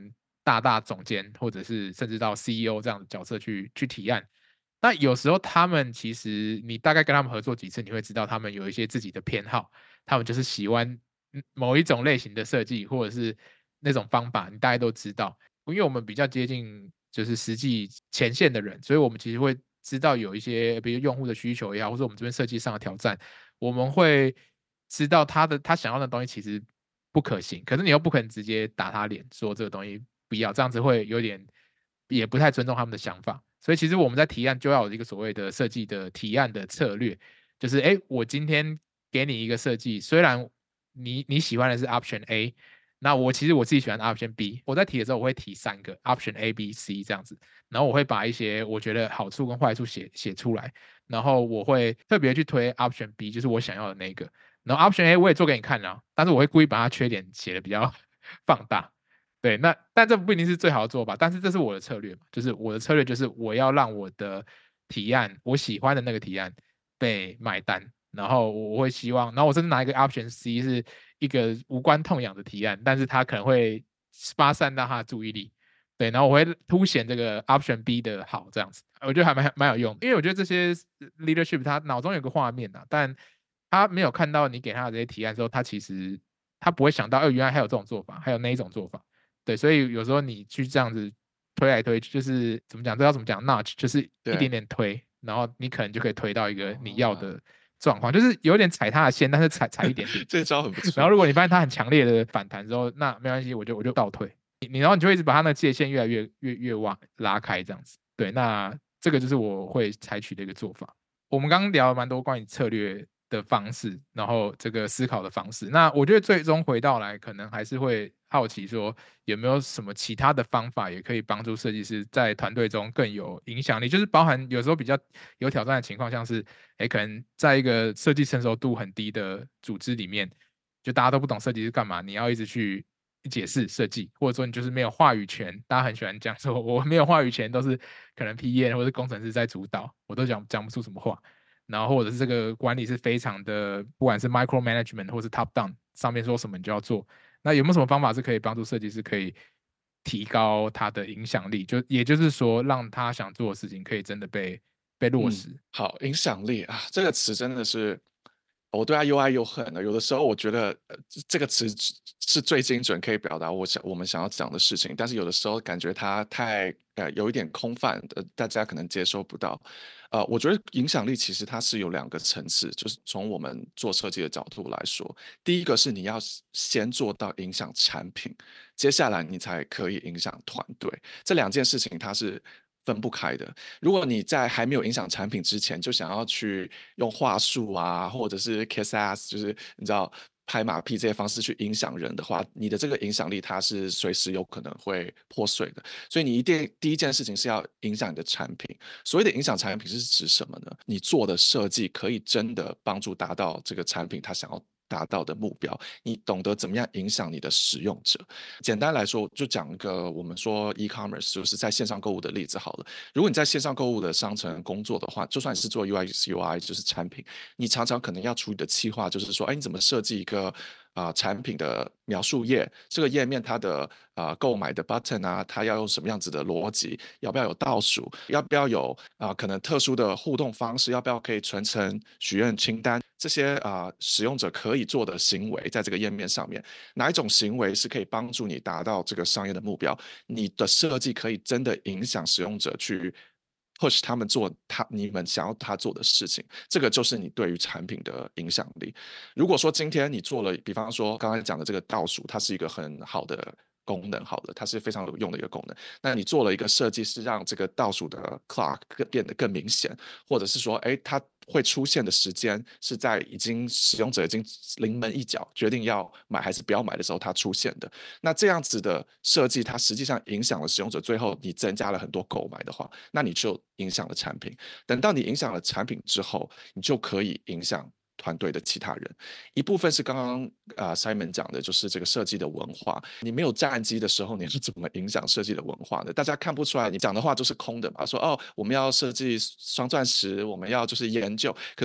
大大总监，或者是甚至到 C E O 这样的角色去去提案。那有时候他们其实你大概跟他们合作几次，你会知道他们有一些自己的偏好，他们就是喜欢某一种类型的设计，或者是那种方法，你大概都知道。因为我们比较接近就是实际前线的人，所以我们其实会知道有一些，比如用户的需求也好，或者我们这边设计上的挑战，我们会知道他的他想要的东西其实不可行，可是你又不可能直接打他脸说这个东西不要，这样子会有点也不太尊重他们的想法。所以其实我们在提案就要有一个所谓的设计的提案的策略，就是哎，我今天给你一个设计，虽然你你喜欢的是 option A，那我其实我自己喜欢 option B，我在提的时候我会提三个 option A、B、C 这样子，然后我会把一些我觉得好处跟坏处写写出来，然后我会特别去推 option B，就是我想要的那个，然后 option A 我也做给你看啊，但是我会故意把它缺点写的比较放大。对，那但这不一定是最好的做法，但是这是我的策略嘛，就是我的策略就是我要让我的提案，我喜欢的那个提案被买单，然后我会希望，然后我甚至拿一个 option C 是一个无关痛痒的提案，但是他可能会发散到他的注意力，对，然后我会凸显这个 option B 的好，这样子，我觉得还蛮蛮有用的，因为我觉得这些 leadership 他脑中有个画面啊，但他没有看到你给他的这些提案之后，他其实他不会想到，哦，原来还有这种做法，还有那一种做法。对，所以有时候你去这样子推来推去，就是怎么讲？这要怎么讲？nudge 就是一点对， 点推，然后你可能就可以推到一个你要哦， 的状况，就是有点踩他的线，但是踩踩一点点。 这招很不然后错。 如果你发现他很强烈的反弹之后，那没关系，我就我就倒退。你你然后你就会一直把他那个界限越来越越越挖拉开这样子。对，那这个就是我会采取的一个做法。我们刚刚聊了蛮多关于策略的方式，然后这个思考的方式。那我觉得最终回到来，可能还是会好奇说，有没有什么其他的方法，也可以帮助设计师在团队中更有影响力？就是包含有时候比较有挑战的情况，像是，哎，可能在一个设计成熟度很低的组织里面，就大家都不懂设计是干嘛，你要一直去解释设计，或者说你就是没有话语权。大家很喜欢讲说，我没有话语权，都是可能 P M 或者工程师在主导，我都讲讲不出什么话。然后或者是这个管理是非常的，不管是 micro management 或是 top down，上面说什么你就要做。那有没有什么方法是可以帮助设计师可以提高他的影响力？就也就是说，让他想做的事情可以真的被被落嗯， 实。 好，影响力啊，这个词真的是，我对它又爱又恨的。有的时候我觉得，呃，这这个词是是最精准，可以表达我想我们想要讲的事情，但是有的时候感觉它太呃有一点空泛的，大家可能接收不到。呃，我觉得影响力其实它是有两个层次，就是从我们做设计的角度来说，第一个是你要先做到影响产品，接下来你才可以影响团队。这两件事情它是分不开的。如果你在还没有影响产品之前，就想要去用话术啊，或者是 kiss ass，就是你知道拍马屁这些方式去影响人的话，你的这个影响力它是随时有可能会破碎的。所以你一定第一件事情是要影响你的产品。所谓的影响产品是指什么呢？你做的设计可以真的帮助达到这个产品它想要达到的目标，你懂得怎么样影响你的使用者。简单来说，就讲一个我们说 e-commerce，就是在线上购物的例子好了。如果你在线上购物的商城工作的话，就算你是做 U X U I，就是产品，你常常可能要处理的企划就是说，哎，你怎么设计一个啊、呃产品的描述页？这个页面它的啊、呃购买的 button 啊，它要用什么样子的逻辑？要不要有倒数？要不要有啊、呃可能特殊的互动方式？要不要可以存成许愿清单？这些啊、呃使用者可以做的行为，在这个页面上面，哪一种行为是可以帮助你达到这个商业的目标？你的设计可以真的影响使用者去 push 他们做他你们想要他做的事情，这个就是你对于产品的影响力。如果说今天你做了，比方说刚才讲的这个倒数，它是一个很好的功能，好的，它是非常有用的一个功能。那你做了一个设计，是让这个倒数的 clock 更变得更明显，或者是说，哎，它会出现的时间是在已经使用者已经临门一脚，决定要买还是不要买的时候它出现的。那这样子的设计，它实际上影响了使用者，最后你增加了很多购买的话，那你就影响了产品。等到你影响了产品之后，你就可以影响团队的其他人。一部分是刚刚啊、呃 Simon 讲的，就是这个设计的文化。你没有战机的时候，你是怎么影响设计的文化的？大家看不出来，你讲的话就是空的嘛。说哦，我们要设计双钻石，我们要就是研究，可是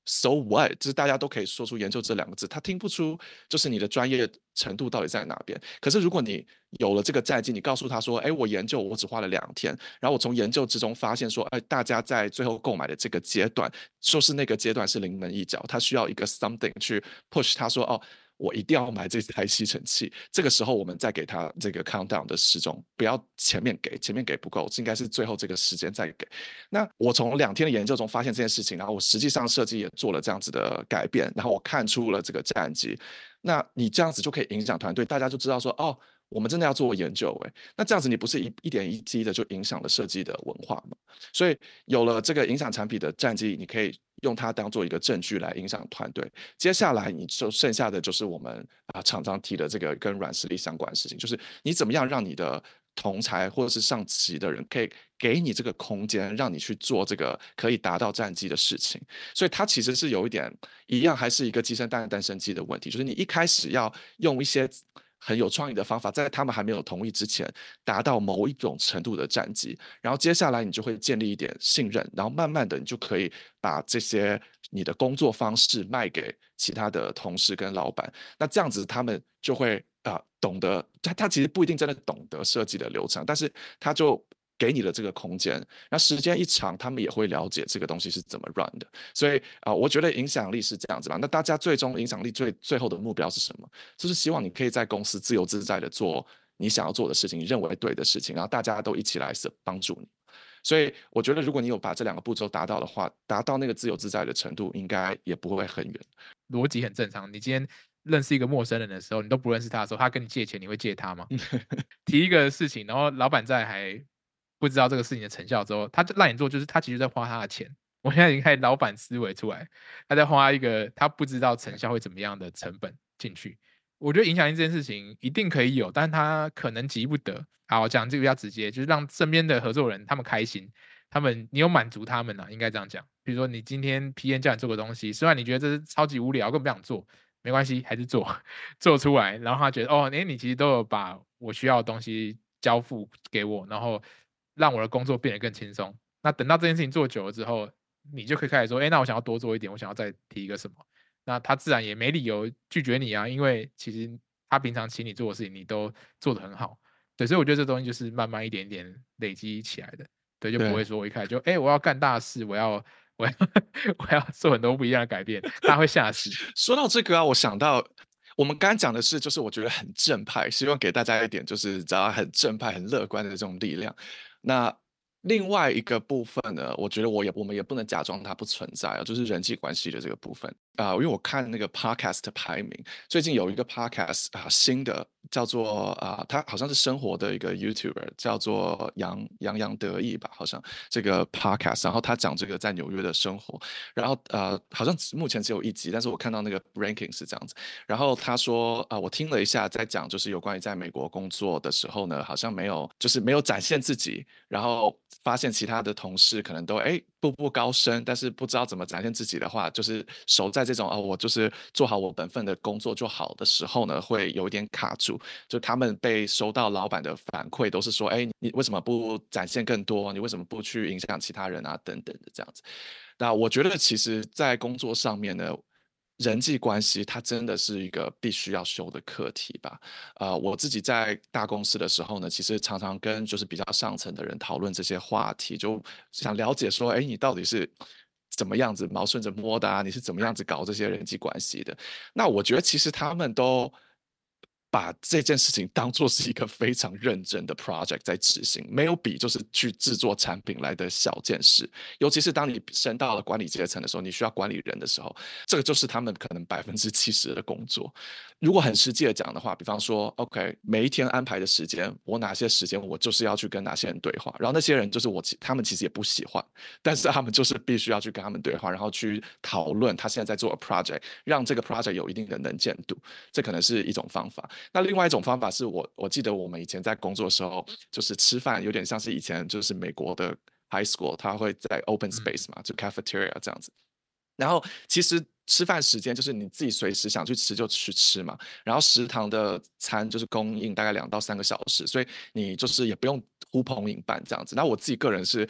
So what？就是大家都可以说出研究这两个字，他听不出就是你的专业程度到底在哪边。可是如果你有了这个战绩，你告诉他说，哎，我研究我只花了两天，然后我从研究之中发现说，哎，大家在最后购买的这个阶段，就是那个阶段是临门一脚，他需要一个 something 去 push 他说，哦。我一定要买这台吸尘器。这个时候，我们再给他这个 countdown 的时钟，不要前面给，前面给不够，应该是最后这个时间再给。那我从两天的研究中发现这件事情，然后我实际上设计也做了这样子的改变，然后我看出了这个战绩。那你这样子就可以影响团队，大家就知道说，哦，我们真的要做研究，哎，那这样子你不是一一点一滴的就影响了设计的文化吗？所以有了这个影响产品的战绩，你可以用它当做一个证据来影响团队。接下来你就剩下的就是我们啊常常提的这个跟软实力相关的事情，就是你怎么样让你的同才或者是上级的人可以给你这个空间，让你去做这个可以达到战绩的事情。所以它其实是有一点一样，还是一个鸡生蛋蛋生鸡的问题，就是你一开始要用一些很有创意的方法，在他们还没有同意之前，达到某一种程度的战绩，然后接下来你就会建立一点信任，然后慢慢的你就可以把这些你的工作方式卖给其他的同事跟老板，那这样子他们就会啊、呃、懂得，他他其实不一定真的懂得设计的流程，但是他就给你了这个空间，那时间一长，他们也会了解这个东西是怎么 run 的。所以啊、呃我觉得影响力是这样子吧。那大家最终影响力最最后的目标是什么？就是希望你可以在公司自由自在的做你想要做的事情，你认为对的事情，然后大家都一起来帮助你。所以我觉得，如果你有把这两个步骤达到的话，达到那个自由自在的程度，应该也不会很远。 逻辑很正常。你今天认识一个陌生人的时候，你都不认识他的时候，他跟你借钱，你会借他吗？提一个事情，然后老板在还不知道这个事情的成效之后，他就让你做，就是他其实在花他的钱。我现在已经开始老板思维出来，他在花一个他不知道成效会怎么样的成本进去。我觉得影响力这件事情一定可以有，但他可能急不得。好，讲这个比较直接，就是让身边的合作人他们开心，他们你有满足他们啊，应该这样讲。比如说你今天 P N 叫你做个东西，虽然你觉得这是超级无聊，根本不想做，没关系，还是做，做出来，然后他觉得哦，哎，你其实都有把我需要的东西交付给我，然后让我的工作变得更轻松。那等到这件事情做久了之后，你就可以开始说，哎，那我想要多做一点，我想要再提一个什么，那他自然也没理由拒绝你啊，因为其实他平常请你做的事情，你都做得很好。对，所以我觉得这东西就是慢慢一点点累积起来的。对，就不会对， 说我一开始就，哎，我要干大事，我要我要我要做很多不一样的改变，大家会吓死。 说到这个啊，我想到我们刚刚讲的是，就是我觉得很正派，希望给大家一点就是只要很正派、很乐观的这种力量。那另外一个部分呢，我觉得我也我们也不能假装它不存在啊，就是人际关系的这个部分啊、因为我看那个 podcast 的排名，最近有一个 podcast 啊、新的叫做啊、他好像是生活的一个 YouTuber，叫做杨洋洋得意吧，好像这个 podcast，然后他讲这个在纽约的生活，然后呃，好像目前只有一集，但是我看到那个 ranking 是这样子。然后他说啊、呃我听了一下，在讲就是有关于在美国工作的时候呢，好像没有就是没有展现自己，然后发现其他的同事可能都哎步步高升，但是不知道怎么展现自己的话，就是守在这种哦，我就是做好我本分的工作就好的时候呢，会有一点卡住。就他们被收到老板的反馈都是说，哎，你为什么不展现更多？你为什么不去影响其他人啊？等等的这样子。那我觉得其实，在工作上面呢，人际关系它真的是一个必须要修的课题吧。呃，我自己在大公司的时候呢，其实常常跟就是比较上层的人讨论这些话题，就想了解说，哎，你到底是怎么样子毛顺着摸的啊？你是怎么样子搞这些人际关系的？那我觉得其实他们都把这件事情当做是一个非常认真的 project 在执行，没有比就是去制作产品来的小件事。尤其是当你升到了管理阶层的时候，你需要管理人的时候，这个就是他们可能百分之七十的工作。如果很实际的讲的话，比方说，OK，每一天安排的时间，我哪些时间我就是要去跟哪些人对话，然后那些人就是我，他们其实也不喜欢，但是他们就是必须要去跟他们对话，然后去讨论他现在在做的 project，让这个 project 有一定的能见度，这可能是一种方法。那另外一种方法是我我记得我们以前在工作的时候，就是吃饭有点像是以前就是美国的 high school，他会在 open 嗯， space 嘛，就 cafeteria 这样子。然后其实吃饭时间就是你自己随时想去吃就去吃嘛，然后食堂的餐就是供应大概两到三个小时，所以你就是也不用呼朋引伴这样子。那我自己个人是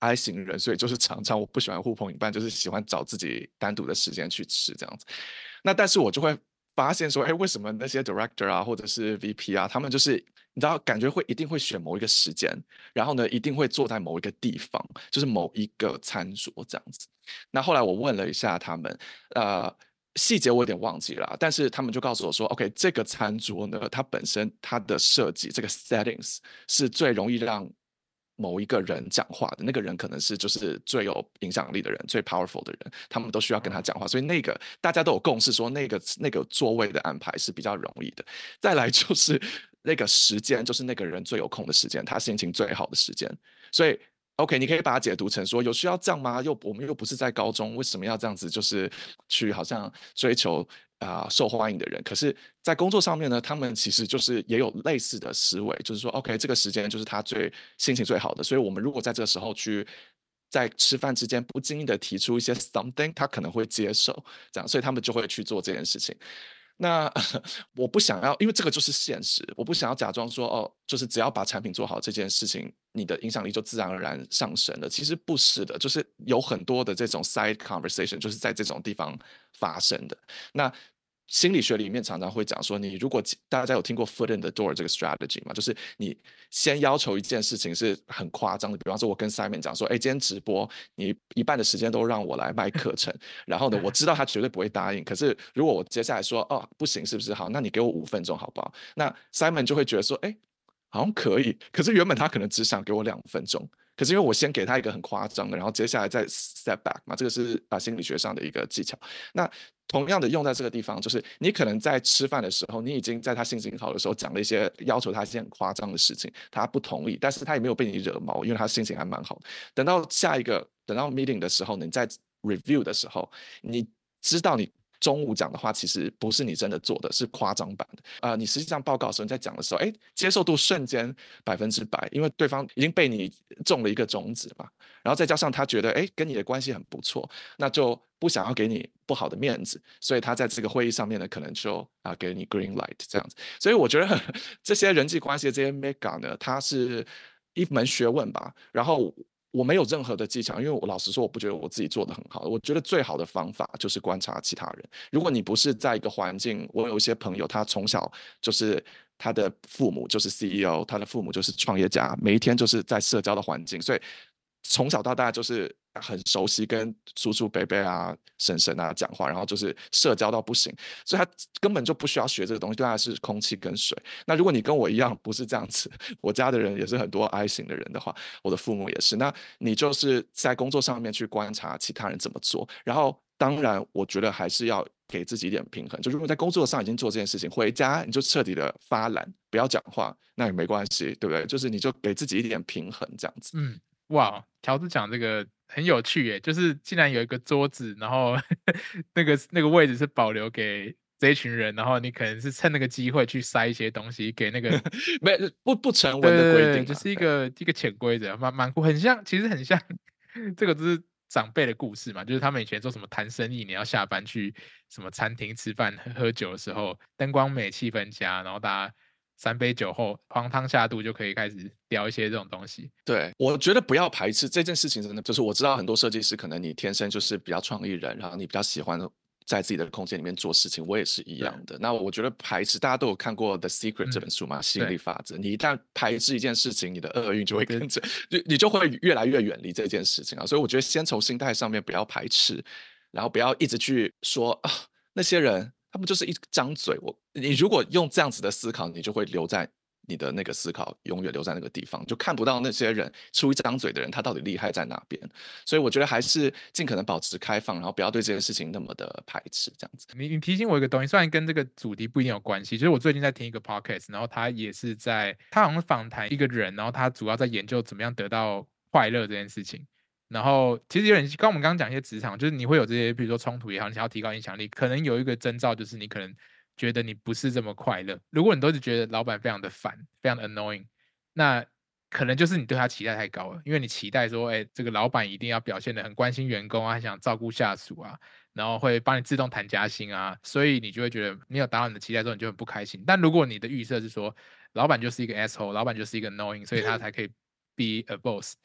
I 型人，所以就是常常我不喜欢呼朋引伴，就是喜欢找自己单独的时间去吃这样子。那但是我就会发现说，哎，为什么那些 director 啊，或者是 V P 啊，他们就是你知道，感觉会一定会选某一个时间，然后呢，一定会坐在某一个地方，就是某一个餐桌这样子。那后来我问了一下他们，呃，细节我有点忘记了，但是他们就告诉我说，OK，这个餐桌呢，它本身它的设计，这个 settings 是最容易让某一个人讲话的，那个人可能是就是最有影响力的人，最 powerful 的人，他们都需要跟他讲话，所以那个大家都有共识说，那个那个座位的安排是比较容易的。再来就是那个时间，就是那个人最有空的时间，他心情最好的时间，所以 OK，你可以把它解读成说，有需要这样吗？又我们又不是在高中，为什么要这样子？就是去好像追求啊、呃受欢迎的人。可是，在工作上面呢，他们其实就是也有类似的思维，就是说，OK，这个时间就是他最心情最好的，所以我们如果在这个时候去。在吃饭之间不经意的提出一些 something，他可能会接受，这样，所以他们就会去做这件事情。那我不想要，因为这个就是现实，我不想要假装说哦，就是只要把产品做好这件事情，你的影响力就自然而然上升了。其实不是的，就是有很多的这种 side conversation，就是在这种地方发生的。那心理学里面常常会讲说，你如果大家有听过 foot in the door 这个 strategy 嘛，就是你先要求一件事情是很夸张的，比方说我跟 Simon 讲说，哎，今天直播你一半的时间都让我来卖课程，然后呢，我知道他绝对不会答应，可是如果我接下来说，哦，不行，是不是？好，那你给我五分钟好不好？那 Simon 就会觉得说，哎，好像可以，可是原本他可能只想给我两分钟，可是因为我先给他一个很夸张的，然后接下来再 step back 嘛，这个是啊心理学上的一个技巧。那同样的用在这个地方，就是你可能在吃饭的时候，你已经在他心情好的时候讲了一些要求他一些很夸张的事情，他不同意，但是他也没有被你惹毛，因为他心情还蛮好的。等到下一个等到 meeting 的时候，你在 review 的时候，你知道你中午讲的话其实不是你真的做的，是夸张版的。呃，你实际上报告的时候你在讲的时候，哎，接受度瞬间百分之百，因为对方已经被你种了一个种子嘛。然后再加上他觉得，哎，跟你的关系很不错，那就不想要给你不好的面子，所以他在这个会议上面呢，可能就啊给你 green light 这样子。所以我觉得这些人际关系的这些 mega 呢，它是一门学问吧。然后我没有任何的技巧，因为我老实说，我不觉得我自己做的很好。我觉得最好的方法就是观察其他人。如果你不是在一个环境，我有一些朋友，他从小就是他的父母就是 C E O，他的父母就是创业家，每一天就是在社交的环境，所以从小到大就是很熟悉跟叔叔伯伯啊、婶婶啊讲话，然后就是社交到不行，所以他根本就不需要学这个东西，对他是空气跟水。那如果你跟我一样不是这样子，我家的人也是很多 I 型的人的话，我的父母也是，那你就是在工作上面去观察其他人怎么做，然后当然我觉得还是要给自己一点平衡，就如果在工作上已经做这件事情，回家你就彻底的发懒，不要讲话，那也没关系，对不对？就是你就给自己一点平衡这样子。 嗯，哇，乔治讲这个很有趣耶，就是竟然有一个桌子，然后那个那个位置是保留给这一群人，然后你可能是趁那个机会去塞一些东西给那个， 没不不成对文的规对对， 定啦， 就是一对。 个一个潜规则，蛮蛮酷，很像，其实很像这个就是长辈的故事嘛，就是他们以前做什么谈生意，你要下班去什么餐厅吃饭喝喝酒的时候，灯光美气氛佳，然后大家三杯酒后黄汤下肚就可以开始聊一些这种东西。 对，我觉得不要排斥这件事情，真的就是我知道很多设计师可能你天生就是比较创意人，然后你比较喜欢在自己的空间里面做事情，我也是一对， 样的。那我觉得排斥，大家都有看过《The Secret》这嗯， 本书嘛，吸引对， 力法则。你一旦排斥一件事情，你的厄运就会对， 跟着，就你就会越来越远离这件事情啊。所以我觉得先从心态上面不要排斥，然后不要一直去说啊那些人。他们就是一张嘴，我你如果用这样子的思考，你就会留在你的那个思考永远留在那个地方，就看不到那些人出一张嘴的人他到底厉害在哪边。所以我觉得还是尽可能保持开放，然后不要对这件事情那么的排斥，这样子。 你你提醒我一个东西，虽然跟这个主题不一定有关系，就是我最近在听一个 podcast，然后他也是在他好像访谈一个人，然后他主要在研究怎么样得到快乐这件事情。然后其实有点跟我们刚刚讲一些职场，就是你会有这些，比如说冲突也好，你想要提高影响力，可能有一个征兆就是你可能觉得你不是这么快乐。如果你都是觉得老板非常的烦，非常的 annoying，那可能就是你对他期待太高了，因为你期待说，哎，这个老板一定要表现得很关心员工啊，想照顾下属啊，然后会帮你自动谈加薪啊，所以你就会觉得没有达到你的期待之后，你就很不开心。但如果你的预设是说，老板就是一个 asshole，老板就是一个 annoying，所以他才可以 be a boss，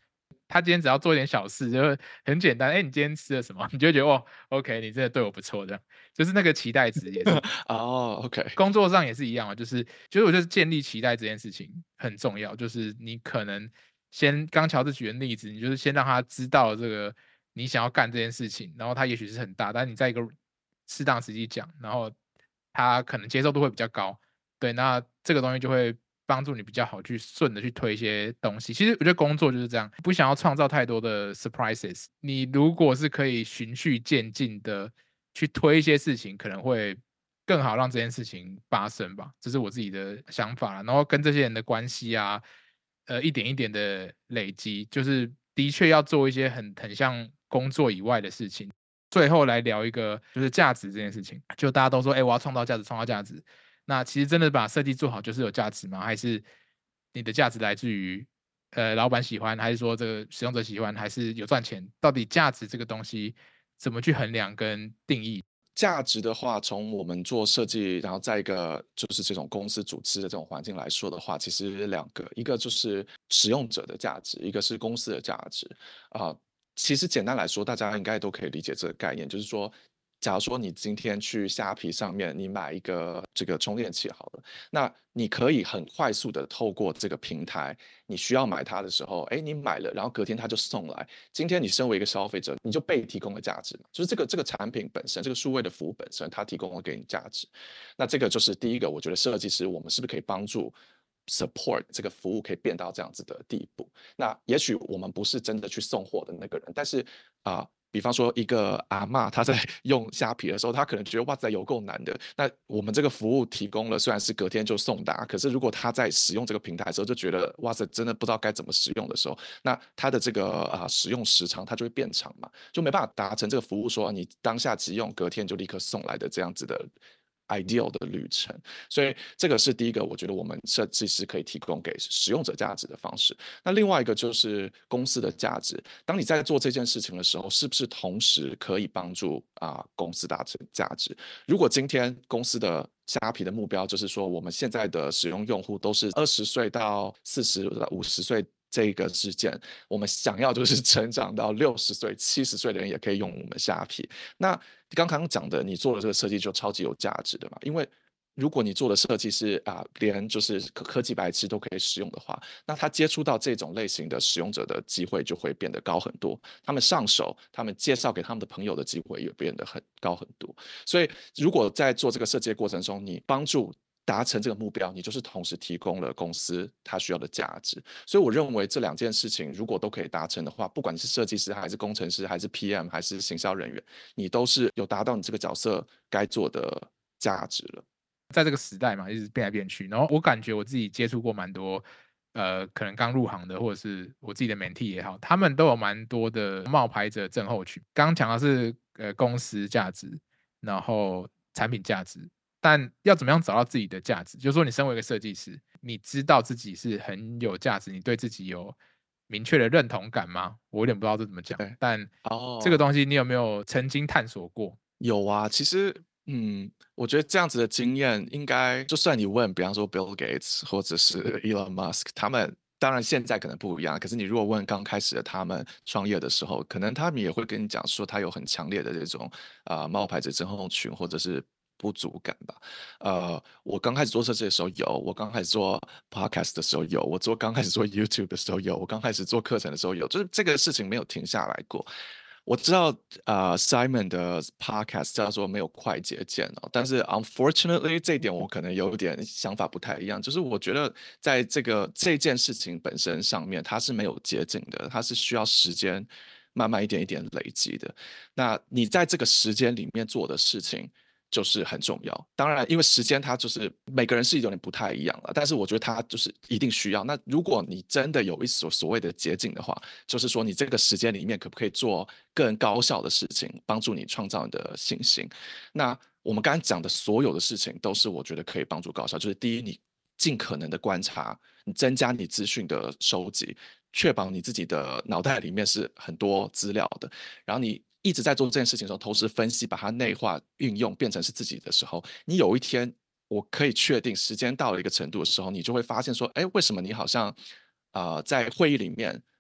他今天只要做一点小事，就很简单，哎，你今天吃了什么？你就会觉得哦，OK，你真的对我不错，这样就是那个期待值也是哦，OK， 工作上也是一样嘛，就是就是我觉得建立期待这件事情很重要，就是你可能先刚乔治举的例子，你就是先让他知道这个你想要干这件事情，然后他也许是很大，但你在一个适当时机讲，然后他可能接受度会比较高，对，那这个东西就会帮助你比较好去顺的去推一些东西。其实我觉得工作就是这样，不想要创造太多的 surprises。你如果是可以循序渐进的去推一些事情，可能会更好让这件事情发生吧，这是我自己的想法啦。然后跟这些人的关系啊，呃，一点一点的累积，就是的确要做一些很很像工作以外的事情。最后来聊一个就是价值这件事情，就大家都说，哎、我要创造价值，创造价值。那其实真的把设计做好就是有价值吗？还是你的价值来自于呃老板喜欢，还是说这个使用者喜欢，还是有赚钱？到底价值这个东西怎么去衡量跟定义？ 价值的话，从我们做设计，然后在一个就是这种公司组织的这种环境来说的话，其实两个，一个就是使用者的价值，一个是公司的价值啊、呃其实简单来说，大家应该都可以理解这个概念，就是说，假如说你今天去虾皮上面，你买一个这个充电器好了，那你可以很快速的透过这个平台，你需要买它的时候，哎，你买了，然后隔天它就送来。今天你身为一个消费者，你就被提供了价值嘛，就是这个这个产品本身，这个数位的服务本身，它提供了给你价值。那这个就是第一个，我觉得设计师我们是不是可以帮助 support 这个服务可以变到这样子的地步？那也许我们不是真的去送货的那个人，但是啊。呃比方说，一个阿嬷她在用虾皮的时候，她可能觉得哇塞有够难的。那我们这个服务提供了，虽然是隔天就送达，可是如果她在使用这个平台的时候，就觉得哇塞真的不知道该怎么使用的时候，那她的这个啊、呃、使用时长它就会变长嘛，就没办法达成这个服务说、啊、你当下即用，隔天就立刻送来的这样子的 ideal 的旅程。所以这个是第一个，我觉得我们设计师可以提供给使用者价值的方式。那另外一个就是公司的价值。当你在做这件事情的时候，是不是同时可以帮助啊、呃公司达成价值？如果今天公司的虾皮的目标就是说，我们现在的使用用户都是二十岁到四十五十岁。这个之间，我们想要就是成长到六十岁、七十岁的人也可以用我们虾皮。那刚刚讲的，你做的这个设计就超级有价值的嘛？因为如果你做的设计是啊、呃连就是科科技白痴都可以使用的话，那他接触到这种类型的使用者的机会就会变得高很多，他们上手，他们介绍给他们的朋友的机会也变得很高很多。所以，如果在做这个设计的过程中，你帮助达成这个目标，你就是同时提供了公司它需要的价值。所以我认为这两件事情如果都可以达成的话，不管是设计师还是工程师，还是 P M 还是行销人员，你都是有达到你这个角色该做的价值了。 在这个时代嘛，一直变来变去。然后我感觉我自己接触过蛮多，呃，可能刚入行的，或者是我自己的 mentee 也好，他们都有蛮多的冒牌者症候群。刚刚讲的是呃公司价值，然后产品价值，但要怎么样找到自己的价值？就是说，你身为一个设计师，你知道自己是很有价值，你对自己有明确的认同感吗？我有点不知道这怎么讲， 对， 但这个哦， 东西你有没有曾经探索过？ 有啊，其实，嗯，我觉得这样子的经验，应该就算你问，比方说 Bill Gates 或者是 Elon Musk，他们当然现在可能不一样，可是你如果问刚开始的他们创业的时候，可能他们也会跟你讲说，他有很强烈的这种啊、呃冒牌者症候群，或者是不足感吧。呃，我刚开始做设计的时候有，我刚开始做 podcast 的时候有，我做刚开始做 YouTube 的时候有，我刚开始做课程的时候有，就是这个事情没有停下来过。我知道，呃，Simon 的 podcast 叫做"没有快捷键"哦，但是 unfortunately 这一点我可能有点想法不太一样，就是我觉得在这个这件事情本身上面，它是没有捷径的，它是需要时间慢慢一点一点累积的。那你在这个时间里面做的事情，就是很重要。当然，因为时间它就是每个人是有点不太一样了，但是我觉得它就是一定需要。那如果你真的有一所所谓的捷径的话，就是说你这个时间里面可不可以做更高效的事情，帮助你创造你的信心？那我们刚刚讲的所有的事情，都是我觉得可以帮助高效。就是第一，你尽可能的观察，你增加你资讯的收集，确保你自己的脑袋里面是很多资料的。然后你一直在做这件事情的时候，同时分析，把它内化、运用，变成是自己的时候，你有一天，我可以确定时间到了一个程度的时候，你就会发现说，哎，为什么你好像，呃，在会议里面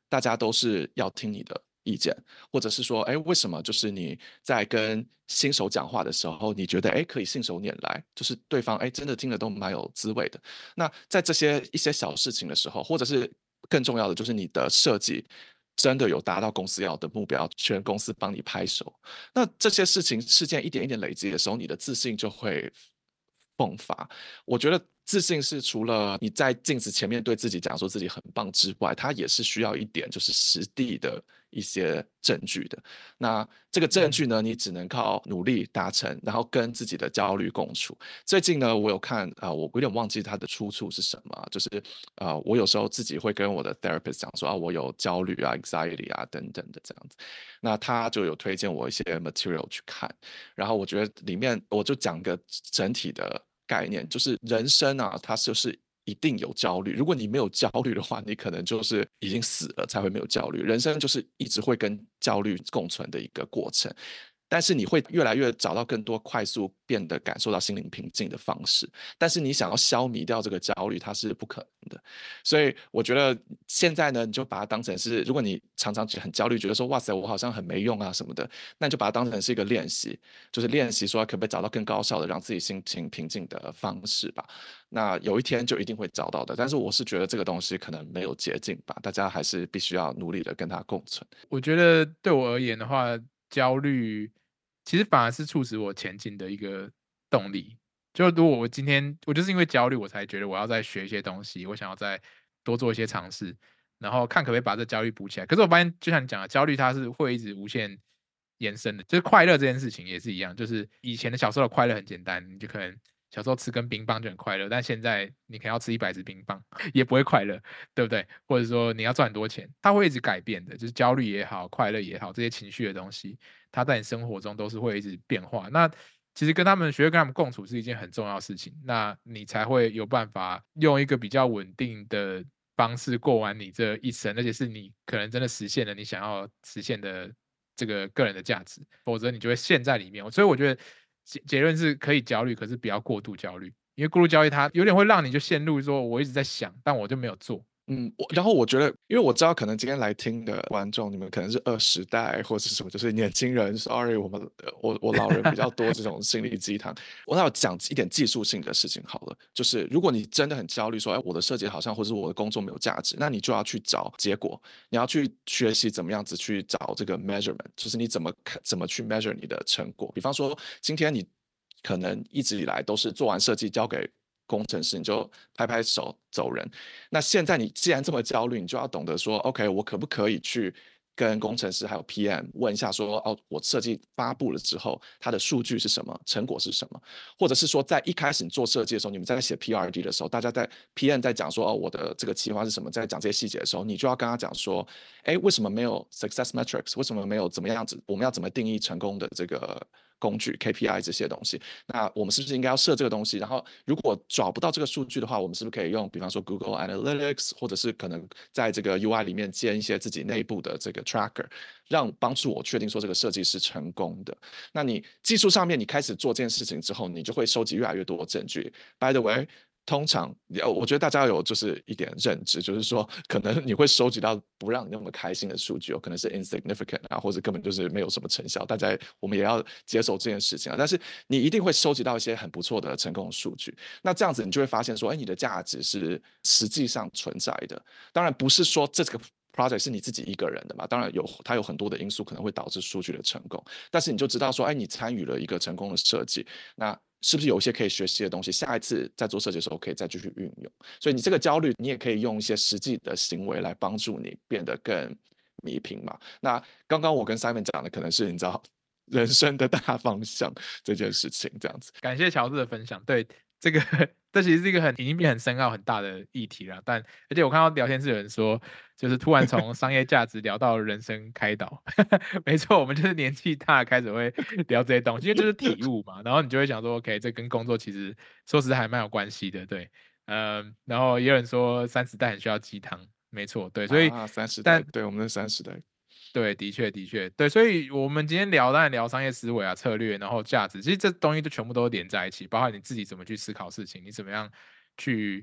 大家都是要听你的意见，或者是说，哎，为什么就是你在跟新手讲话的时候，你觉得哎可以信手拈来，就是对方哎真的听得都蛮有滋味的。那在这些一些小事情的时候，或者是更重要的就是你的设计真的有达到公司要的目标，全公司帮你拍手。那这些事情事件一点一点累积的时候，你的自信就会迸发。我觉得自信是除了你在镜子前面对自己讲说自己很棒之外，它也是需要一点就是实地的一些证据的。那这个证据呢，你只能靠努力达成，然后跟自己的焦虑共处。最近呢，我有看啊、呃我有点忘记它的出处是什么，就是啊、呃我有时候自己会跟我的 therapist 讲说啊，我有焦虑啊、anxiety 啊等等的这样子。那他就有推荐我一些 material 去看，然后我觉得里面我就讲个整体的概念，就是人生啊，它就是一定有焦虑。如果你没有焦虑的话，你可能就是已经死了才会没有焦虑。人生就是一直会跟焦虑共存的一个过程。但是你会越来越找到更多快速变得感受到心灵平静的方式，但是你想要消弭掉这个焦虑，它是不可能的。所以我觉得现在呢，你就把它当成是，如果你常常很焦虑，觉得说哇塞，我好像很没用啊什么的，那你就把它当成是一个练习，就是练习说可不可以找到更高效的让自己心情平静的方式吧。那有一天就一定会找到的，但是我是觉得这个东西可能没有捷径吧，大家还是必须要努力的跟它共存。 我觉得对我而言的话，焦虑其实反而是促使我前进的一个动力。就如果我今天我就是因为焦虑，我才觉得我要再学一些东西，我想要再多做一些尝试，然后看可不可以把这焦虑补起来。可是我发现，就像你讲的，焦虑它是会一直无限延伸的，就是快乐这件事情也是一样，就是以前的小时候的快乐很简单，你就可能小时候吃根冰棒就很快乐，但现在你可能要吃一百支冰棒也不会快乐，对不对？或者说你要赚很多钱，它会一直改变的，就是焦虑也好，快乐也好，这些情绪的东西，它在你生活中都是会一直变化。那其实跟他们学会跟他们共处是一件很重要的事情，那你才会有办法用一个比较稳定的方式过完你这一生，而且是你可能真的实现了你想要实现的这个个人的价值，否则你就会陷在里面。所以我觉得结结论是可以焦虑，可是不要过度焦虑，因为过度焦虑它有点会让你就陷入说我一直在想，但我就没有做。 嗯，我然后我觉得，因为我知道可能今天来听的观众，你们可能是二十代或是什么，就是年轻人。Sorry，我们呃我我老人比较多这种心灵鸡汤。我那要讲一点技术性的事情好了，就是如果你真的很焦虑，说，哎，我的设计好像或者我的工作没有价值，那你就要去找结果，你要去学习怎么样子去找这个 measurement，就是你怎么看怎么去 measure 你的成果。比方说，今天你可能一直以来都是做完设计交给工程师，你就拍拍手走人。那现在你既然这么焦虑，你就要懂得说，OK，我可不可以去跟工程师还有 P M 问一下说，哦，我设计发布了之后，它的数据是什么，成果是什么？或者是说，在一开始你做设计的时候，你们在写 P R D 的时候，大家在 P M 在讲说，哦，我的这个企划是什么，在讲这些细节的时候，你就要跟他讲说，哎，为什么没有 success metrics？为什么没有怎么样子？我们要怎么定义成功的这个工具 K P I 这些东西？那我们是不是应该要设这个东西？然后如果找不到这个数据的话，我们是不是可以用，比方说 Google Analytics，或者是可能在这个 U I 里面建一些自己内部的这个 tracker，让帮助我确定说这个设计是成功的。那你技术上面你开始做这件事情之后，你就会收集越来越多的证据。By the way，通常，我觉得大家有就是一点认知，就是说，可能你会收集到不让你那么开心的数据，有可能是 insignificant 啊，或者根本就是没有什么成效。大家我们也要接受这件事情啊。但是你一定会收集到一些很不错的成功数据。那这样子你就会发现说，哎，你的价值是实际上存在的。当然不是说这个 project 是你自己一个人的嘛，当然有它有很多的因素可能会导致数据的成功。但是你就知道说，哎，你参与了一个成功的设计，那是不是有一些可以学习的东西？下一次在做设计的时候可以再继续运用。所以你这个焦虑，你也可以用一些实际的行为来帮助你变得更弥平嘛。那刚刚我跟 Simon 讲的可能是你知道人生的大方向这件事情，这样子。 感谢乔治的分享，对这个这其实是一个很已经变很深奥很大的议题了。但而且我看到聊天室有人说，就是突然从商业价值聊到人生开导，没错，我们就是年纪大开始会聊这些东西，因为就是体悟嘛。然后你就会想说，OK，这跟工作其实说实在还蛮有关系的，对，嗯，然后也有人说三十代很需要鸡汤，没错，对，所以啊，三十代， 但对，我们的三十代。 对，的确的确，对，所以我们今天聊当然聊商业思维啊、策略，然后价值，其实这东西都全部都连在一起，包括你自己怎么去思考事情，你怎么样去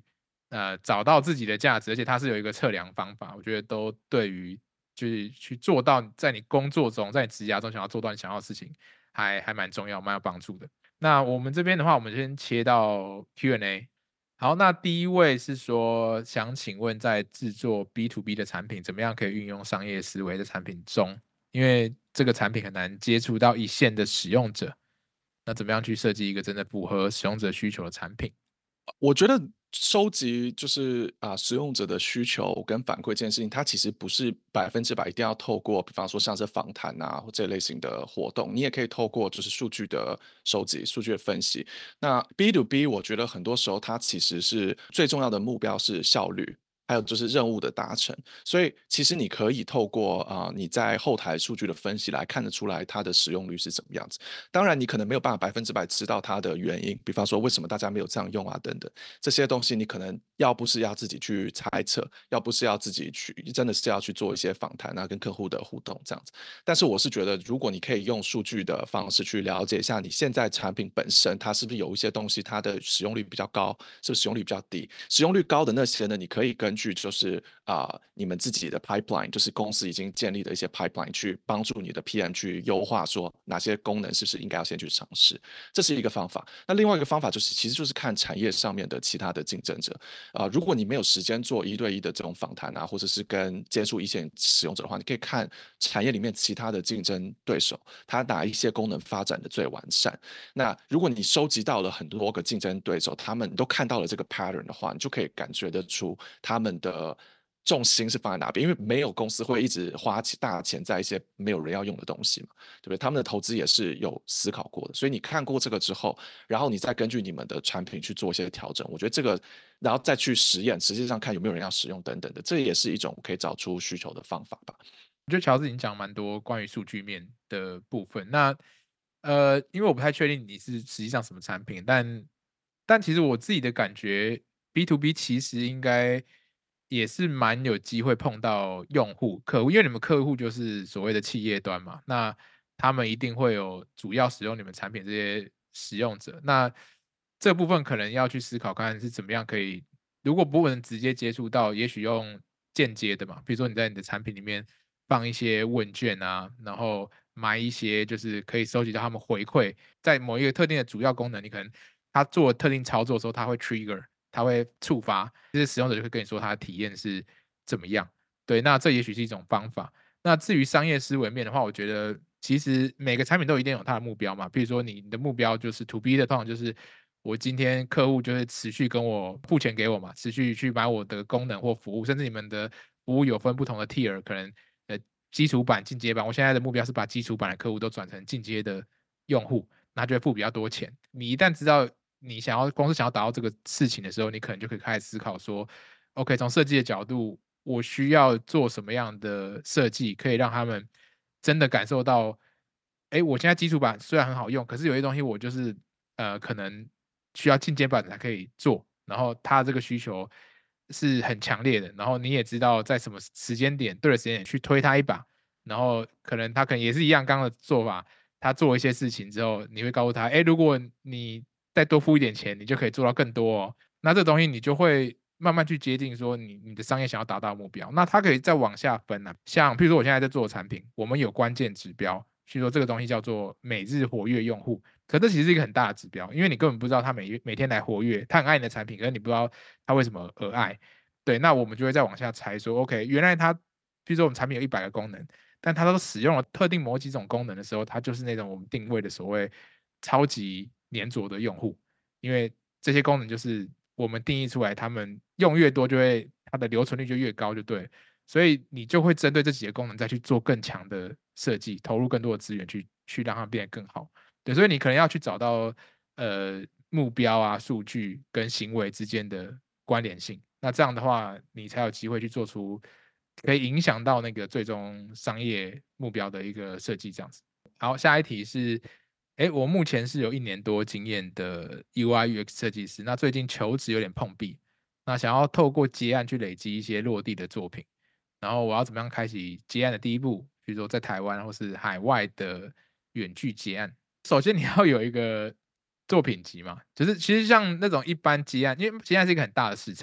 呃找到自己的价值，而且它是有一个测量方法，我觉得都对于就是去做到在你工作中，在你职涯中想要做到你想要的事情，还还蛮重要，蛮有帮助的。那我们这边的话，我们先切到 Q and A。好，那第一位是说，想请问在制作 B to B 的产品，怎么样可以运用商业思维在产品中？因为这个产品很难接触到一线的使用者，那怎么样去设计一个真的符合使用者需求的产品？ 我觉得收集就是啊、使用者的需求跟反馈这件事情，它其实不是百分之百一定要透过，比方说像是访谈啊或这类型的活动，你也可以透过就是数据的收集、数据的分析。那 B to B，我觉得很多时候它其实是最重要的目标是效率。还有就是任务的达成，所以其实你可以透过啊、呃你在后台数据的分析来看得出来它的使用率是怎么样子。当然，你可能没有办法百分之百知道它的原因，比方说为什么大家没有这样用啊等等。这些东西你可能要不是要自己去猜测，要不是要自己去，真的是要去做一些访谈啊，跟客户的互动这样子。但是我是觉得，如果你可以用数据的方式去了解一下你现在产品本身，它是不是有一些东西它的使用率比较高，是不是使用率比较低？使用率高的那些呢，你可以根据就是啊、呃你们自己的 pipeline，就是公司已经建立的一些 pipeline，去帮助你的 P M 去优化，说哪些功能是不是应该要先去尝试。这是一个方法。那另外一个方法就是，其实就是看产业上面的其他的竞争者啊、呃如果你没有时间做一对一的这种访谈啊，或者是跟接触一线使用者的话，你可以看产业里面其他的竞争对手，它哪一些功能发展的最完善。那如果你收集到了很多个竞争对手，他们都看到了这个 pattern 的话，你就可以感觉得出他们的重心是放在哪边，因为没有公司会一直花大钱在一些没有人要用的东西嘛，对不对？他们的投资也是有思考过的，所以你看过这个之后，然后你再根据你们的产品去做一些调整，我觉得这个，然后再去实验，实际上看有没有人要使用等等的，这也是一种可以找出需求的方法吧。 我觉得乔治已经讲蛮多关于数据面的部分。那呃，因为我不太确定你是实际上什么产品，但但其实我自己的感觉，B to B 其实应该也是蛮有机会碰到用户、客户，因为你们客户就是所谓的企业端嘛，那他们一定会有主要使用你们产品这些使用者。那这部分可能要去思考看是怎么样可以，如果不能直接接触到，也许用间接的嘛，比如说你在你的产品里面放一些问卷啊，然后埋一些就是可以收集到他们回馈，在某一个特定的主要功能，你可能他做特定操作的时候，他会 trigger，他会触发，就是使用者就会跟你说他的体验是怎么样。对，那这也许是一种方法。那至于商业思维面的话，我觉得其实每个产品都一定有它的目标嘛。比如说你你的目标就是 to B 的，通常就是我今天客户就会持续跟我付钱给我嘛，持续去买我的功能或服务，甚至你们的服务有分不同的 tier，可能呃基础版、进阶版。我现在的目标是把基础版的客户都转成进阶的用户，那就会付比较多钱。你一旦知道你想要公司想要达到这个事情的时候，你可能就可以开始思考说，OK，从设计的角度，我需要做什么样的设计，可以让他们真的感受到，哎，我现在基础版虽然很好用，可是有些东西我就是呃，可能需要进阶版才可以做，然后它这个需求是很强烈的，然后你也知道在什么时间点，对的时间点去推它一把，然后可能他可能也是一样刚刚的做法，他做一些事情之后，你会告诉他，哎，如果你再多付一点钱，你就可以做到更多哦。那这东西你就会慢慢去接近说你你的商业想要达到的目标。那它可以再往下分啊，像譬如说我现在在做的产品，我们有关键指标，譬如说这个东西叫做每日活跃用户，可这其实是一个很大的指标，因为你根本不知道他每月每天来活跃，他很爱你的产品，可是你不知道他为什么而爱。对，那我们就会再往下猜说，OK，原来他，譬如说我们产品有一百个功能，但他都使用了特定某几种功能的时候，他就是那种我们定位的所谓超级粘着的用户，因为这些功能就是我们定义出来，他们用越多就会它的留存率就越高，就对。所以你就会针对这几个功能再去做更强的设计，投入更多的资源去去让它变得更好。对，所以你可能要去找到呃目标啊、数据跟行为之间的关联性。那这样的话，你才有机会去做出可以影响到那个最终商业目标的一个设计，这样子。好，下一题是，哎，我目前是有一年多经验的 U I U X 设计师，那最近求职有点碰壁，那想要透过接案去累积一些落地的作品，然后我要怎么样开启接案的第一步？比如说在台湾或是海外的远距接案，首先你要有一个作品集嘛，就是其实像那种一般接案，因为接案是一个很大的市场，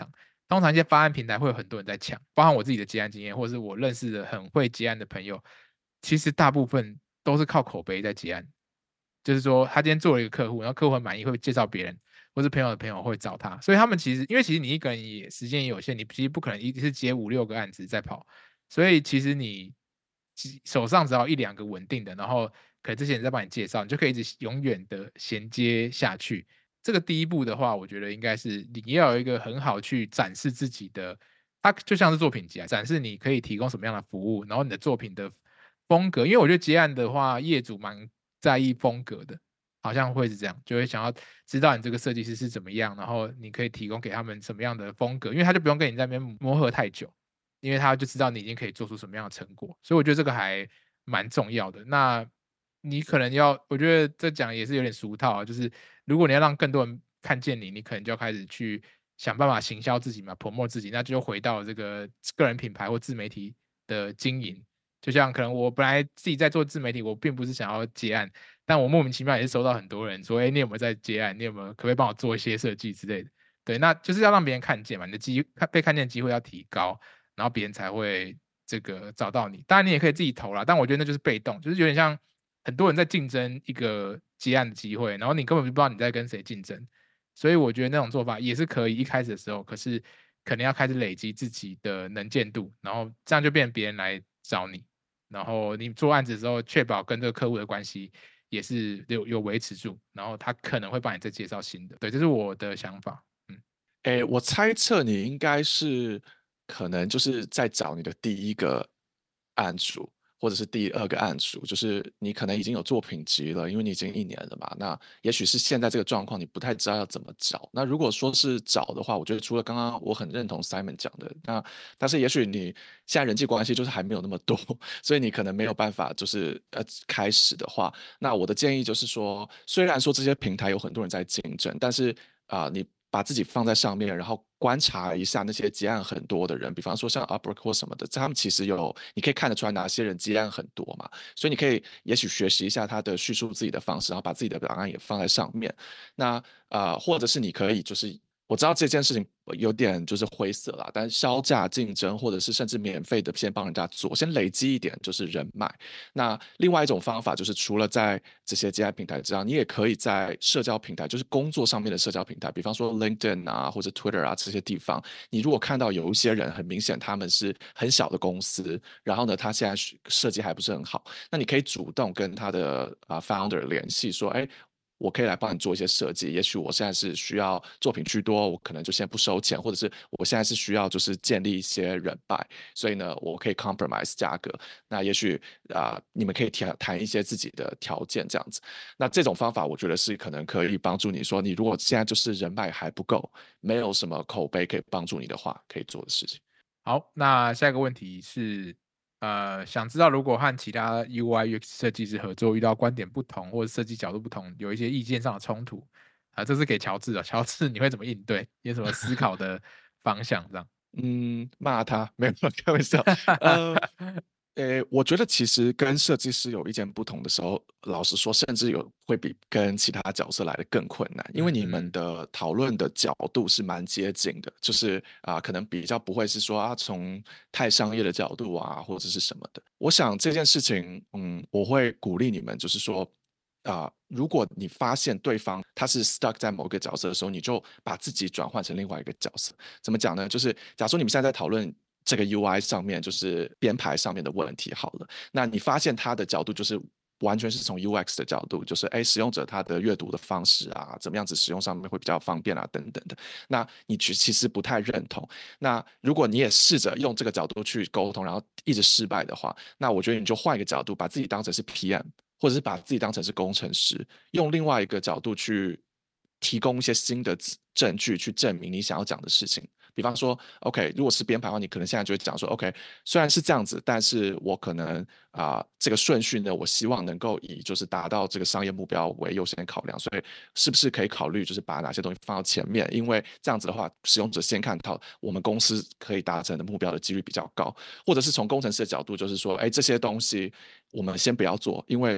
通常一些发案平台会有很多人在抢，包含我自己的接案经验，或者是我认识的很会接案的朋友，其实大部分都是靠口碑在接案。就是说，他今天做了一个客户，然后客户很满意，会介绍别人，或是朋友的朋友会找他。所以他们其实，因为其实你一个人也时间也有限，你其实不可能一次接五六个案子在跑，所以其实你其手上只要一两个稳定的，然后可能这些人在帮你介绍，你就可以一直永远的衔接下去。这个第一步的话，我觉得应该是你要有一个很好去展示自己的，它就像是作品集啊，展示你可以提供什么样的服务，然后你的作品的风格。因为我觉得接案的话，业主蛮在意风格的，好像会是这样，就会想要知道你这个设计师是怎么样，然后你可以提供给他们什么样的风格，因为他就不用跟你在那边磨合太久，因为他就知道你已经可以做出什么样的成果，所以我觉得这个还蛮重要的。那你可能要，我觉得这讲也是有点俗套啊，就是如果你要让更多人看见你，你可能就要开始去想办法行销自己嘛，promote 自己，那就回到这个个人品牌或自媒体的经营。就像可能我本来自己在做自媒体，我并不是想要接案，但我莫名其妙也是收到很多人说，哎、你有没有在接案？你有没有可不可以帮我做一些设计之类的？对，那就是要让别人看见嘛，你的机看被看见的机会要提高，然后别人才会这个找到你。当然你也可以自己投啦，但我觉得那就是被动，就是有点像很多人在竞争一个接案的机会，然后你根本就不知道你在跟谁竞争。所以我觉得那种做法也是可以，一开始的时候，可是可能要开始累积自己的能见度，然后这样就变成别人来找你，然后你做案子的时候，确保跟这个客户的关系也是有有维持住，然后他可能会帮你再介绍新的。对，这是我的想法。嗯诶，我猜测你应该是可能就是在找你的第一个案主，或者是第二个案主，就是你可能已经有作品集了，因为你已经一年了嘛。那也许是现在这个状况，你不太知道要怎么找。那如果说是找的话，我觉得除了刚刚我很认同 Simon 讲的，那但是也许你现在人际关系就是还没有那么多，所以你可能没有办法就是呃开始的话，那我的建议就是说，虽然说这些平台有很多人在竞争，但是啊、呃你把自己放在上面，然后观察一下那些接案很多的人，比方说像 Upwork 或什么的，他们其实有你可以看得出来哪些人接案很多嘛，所以你可以也许学习一下他的叙述自己的方式，然后把自己的档案也放在上面。那呃，或者是你可以就是我知道这件事情有点就是灰色啦，但是销价竞争，或者是甚至免费的先帮人家做，先累积一点就是人脉。那另外一种方法就是，除了在这些接案平台之外，你也可以在社交平台，就是工作上面的社交平台，比方说 LinkedIn 啊或者 Twitter 啊这些地方，你如果看到有一些人很明显他们是很小的公司，然后呢他现在设计还不是很好，那你可以主动跟他的啊、呃 founder 联系说，哎，我可以来帮你做一些设计，也许我现在是需要作品居多，我可能就先不收钱，或者是我现在是需要就是建立一些人脉，所以呢，我可以 compromise 价格。那也许啊、呃你们可以谈谈一些自己的条件这样子。那这种方法，我觉得是可能可以帮助你说，你如果现在就是人脉还不够，没有什么口碑可以帮助你的话，可以做的事情。 好，那下一个问题是，呃，想知道如果和其他 U I U X 设计师合作，遇到观点不同或者设计角度不同，有一些意见上的冲突，啊、这是给乔治的。乔治，你会怎么应对？有什么思考的方向？这样？ 嗯，骂他没有开玩笑。呃，诶，我觉得其实跟设计师有意见不同的时候，老实说，甚至有会比跟其他角色来的更困难，因为你们嗯嗯的讨论的角度是蛮接近的，就是啊、可能比较不会是说啊从太商业的角度啊，或者是什么的。我想这件事情，嗯，我会鼓励你们，就是说。啊、如果你发现对方他是 stuck 在某个角色的时候，你就把自己转换成另外一个角色。怎么讲呢？就是假如说你们现在在讨论这个 U I 上面，就是编排上面的问题好了，那你发现他的角度就是完全是从 U X 的角度，就是哎，使用者他的阅读的方式啊，怎么样子使用上面会比较方便啊，等等的。那你其其实不太认同。那如果你也试着用这个角度去沟通，然后一直失败的话，那我觉得你就换一个角度，把自己当成是 P M，或者是把自己当成是工程师，用另外一个角度去提供一些新的证据去证明你想要讲的事情。比方说，OK，如果是编排的话，你可能现在就会讲说，OK，虽然是这样子，但是我可能啊、呃这个顺序呢，我希望能够以就是达到这个商业目标为优先考量，所以是不是可以考虑就是把哪些东西放到前面？因为这样子的话，使用者先看到我们公司可以达成的目标的几率比较高，或者是从工程师的角度，就是说，哎，这些东西我们先不要做，因为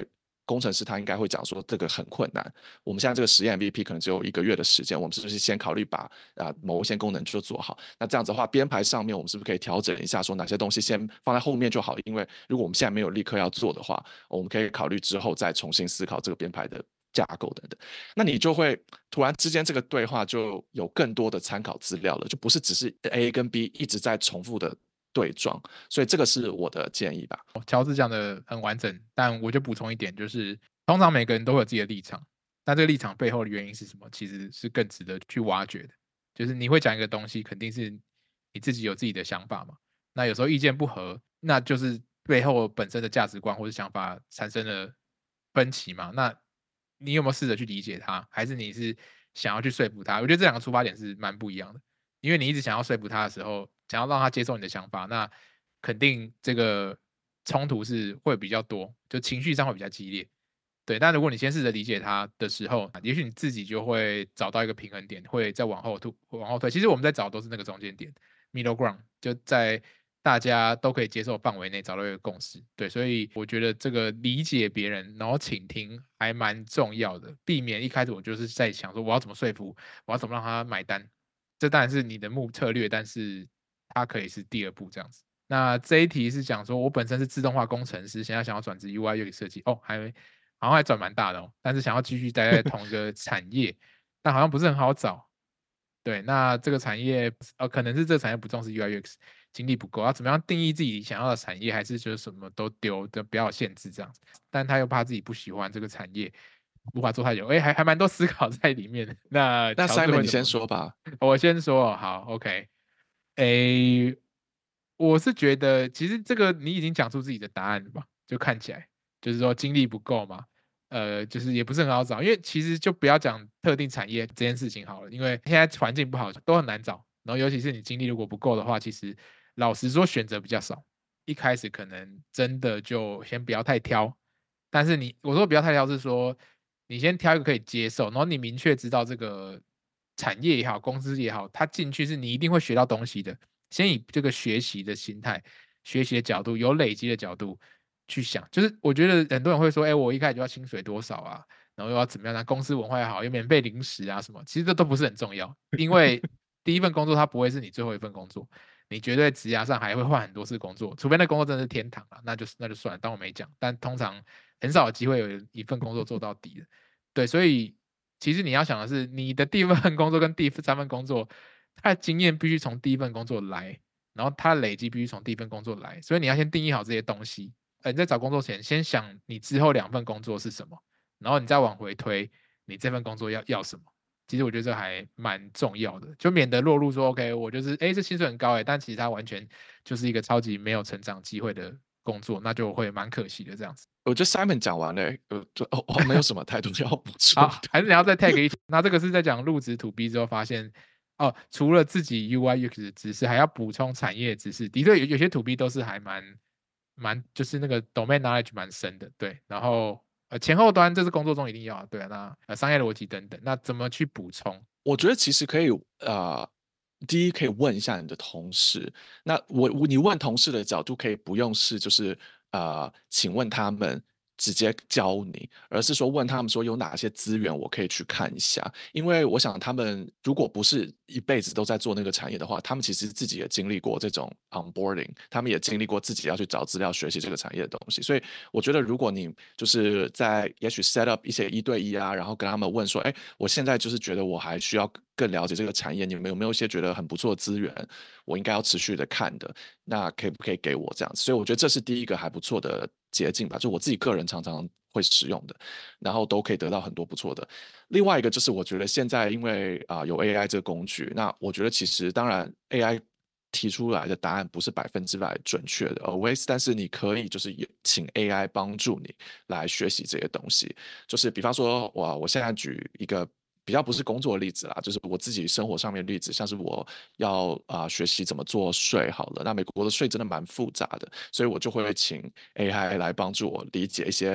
工程师他应该会讲说这个很困难，我们现在这个实验 M V P 可能只有一个月的时间，我们是不是先考虑把啊、呃、某一些功能就做好？那这样子的话，编排上面我们是不是可以调整一下，说哪些东西先放在后面就好？因为如果我们现在没有立刻要做的话，我们可以考虑之后再重新思考这个编排的架构等等。那你就会突然之间这个对话就有更多的参考资料了，就不是只是 A 跟 B 一直在重复的对撞，所以这个是我的建议吧。 乔治讲的很完整，但我就补充一点，就是通常每个人都会有自己的立场，但这个立场背后的原因是什么，其实是更值得去挖掘的。就是你会讲一个东西，肯定是你自己有自己的想法嘛。那有时候意见不合，那就是背后本身的价值观或者想法产生了分歧嘛。那你有没有试着去理解他，还是你是想要去说服他？我觉得这两个出发点是蛮不一样的。因为你一直想要说服他的时候，想要让他接受你的想法，那肯定这个冲突是会比较多，就情绪上会比较激烈。对，但如果你先试着理解他的时候，也许你自己就会找到一个平衡点，会再往后退，往后退。其实我们在找都是那个中间点 （middle ground），就在大家都可以接受范围内找到一个共识。对，所以我觉得这个理解别人，然后倾听还蛮重要的，避免一开始我就是在想说我要怎么说服，我要怎么让他买单。这当然是你的目策略，但是它可以是第二步这样子。那这一题是讲说，我本身是自动化工程师，现在想要转职 U I U X 设计，哦，还好像还转蛮大的哦，但是想要继续待在同一个产业，但好像不是很好找。对，那这个产业呃，可能是这个产业不重视 U I U X，精力不够，要怎么样定义自己想要的产业，还是就是什么都丢的，不要有限制这样子。但他又怕自己不喜欢这个产业，无法做太久，哎，还还蛮多思考在里面的。那那乔治 Simon 你先会怎么？ 说吧。 我先说好，OK。诶，我是觉得其实这个你已经讲出自己的答案了吧？就看起来就是说精力不够嘛，呃，就是也不是很好找，因为其实就不要讲特定产业这件事情好了，因为现在环境不好，都很难找。然后尤其是你精力如果不够的话，其实老实说选择比较少，一开始可能真的就先不要太挑。但是你我说不要太挑是说，你先挑一个可以接受，然后你明确知道这个产业也好，公司也好，它进去是你一定会学到东西的。先以这个学习的心态、学习的角度、有累积的角度去想。就是我觉得很多人会说，哎、我一开始就要薪水多少啊，然后又要怎么样呢？公司文化也好，有免费零食啊什么，其实这都不是很重要，因为第一份工作它不会是你最后一份工作，你绝对职涯上还会换很多次工作，除非那工作真的是天堂啊，那就那就算了，当我没讲。但通常很少有机会有一份工作做到底的。对，所以其实你要想的是，你的第一份工作跟第三份工作，他的经验必须从第一份工作来，然后他的累积必须从第一份工作来，所以你要先定义好这些东西。呃，你在找工作前，先想你之后两份工作是什么，然后你再往回推，你这份工作要要什么。其实我觉得这还蛮重要的，就免得落入说，OK，我就是哎，这薪水很高哎，但其实它完全就是一个超级没有成长机会的工作，那就会蛮可惜的这样子。 我觉得 Simon 讲完了，呃，就哦，我没有什么太多要补充好， 的。 还是你要再 tag 一题？那这个是在讲入职 to B 之后发现，哦，除了自己 U I U X 的知识，还要补充产业知识。的确，有有些 to B 都是还蛮蛮，就是那个 domain knowledge 蛮深的，对。然后呃，前后端这是工作中一定要的，对啊。那呃，商业逻辑等等，那怎么去补充？ 我觉得其实可以，呃，第一可以问一下你的同事。那我我你问同事的角度可以不用是就是呃，请问他们直接教你，而是说问他们说有哪些资源我可以去看一下。因为我想他们如果不是一辈子都在做那个产业的话，他们其实自己也经历过这种 onboarding，他们也经历过自己要去找资料学习这个产业的东西。所以我觉得如果你就是在也许 set up 一些一对一啊，然后跟他们问说，哎，我现在就是觉得我还需要更了解这个产业，你们有没有一些觉得很不错的资源，我应该要持续的看的？那可以不可以给我这样子？所以我觉得这是第一个还不错的捷径吧，就我自己个人常常会使用的，然后都可以得到很多不错的。另外一个就是我觉得现在因为啊、呃有 A I 这个工具，那我觉得其实当然 A I 提出来的答案不是百分之百准确的 always，但是你可以就是请 A I 帮助你来学习这些东西。就是比方说，我我现在举一个比较不是工作的例子啦，就是我自己生活上面的例子，像是我要啊、呃学习怎么做税好了，那美国的税真的蛮复杂的，所以我就会请 A I 来帮助我理解一些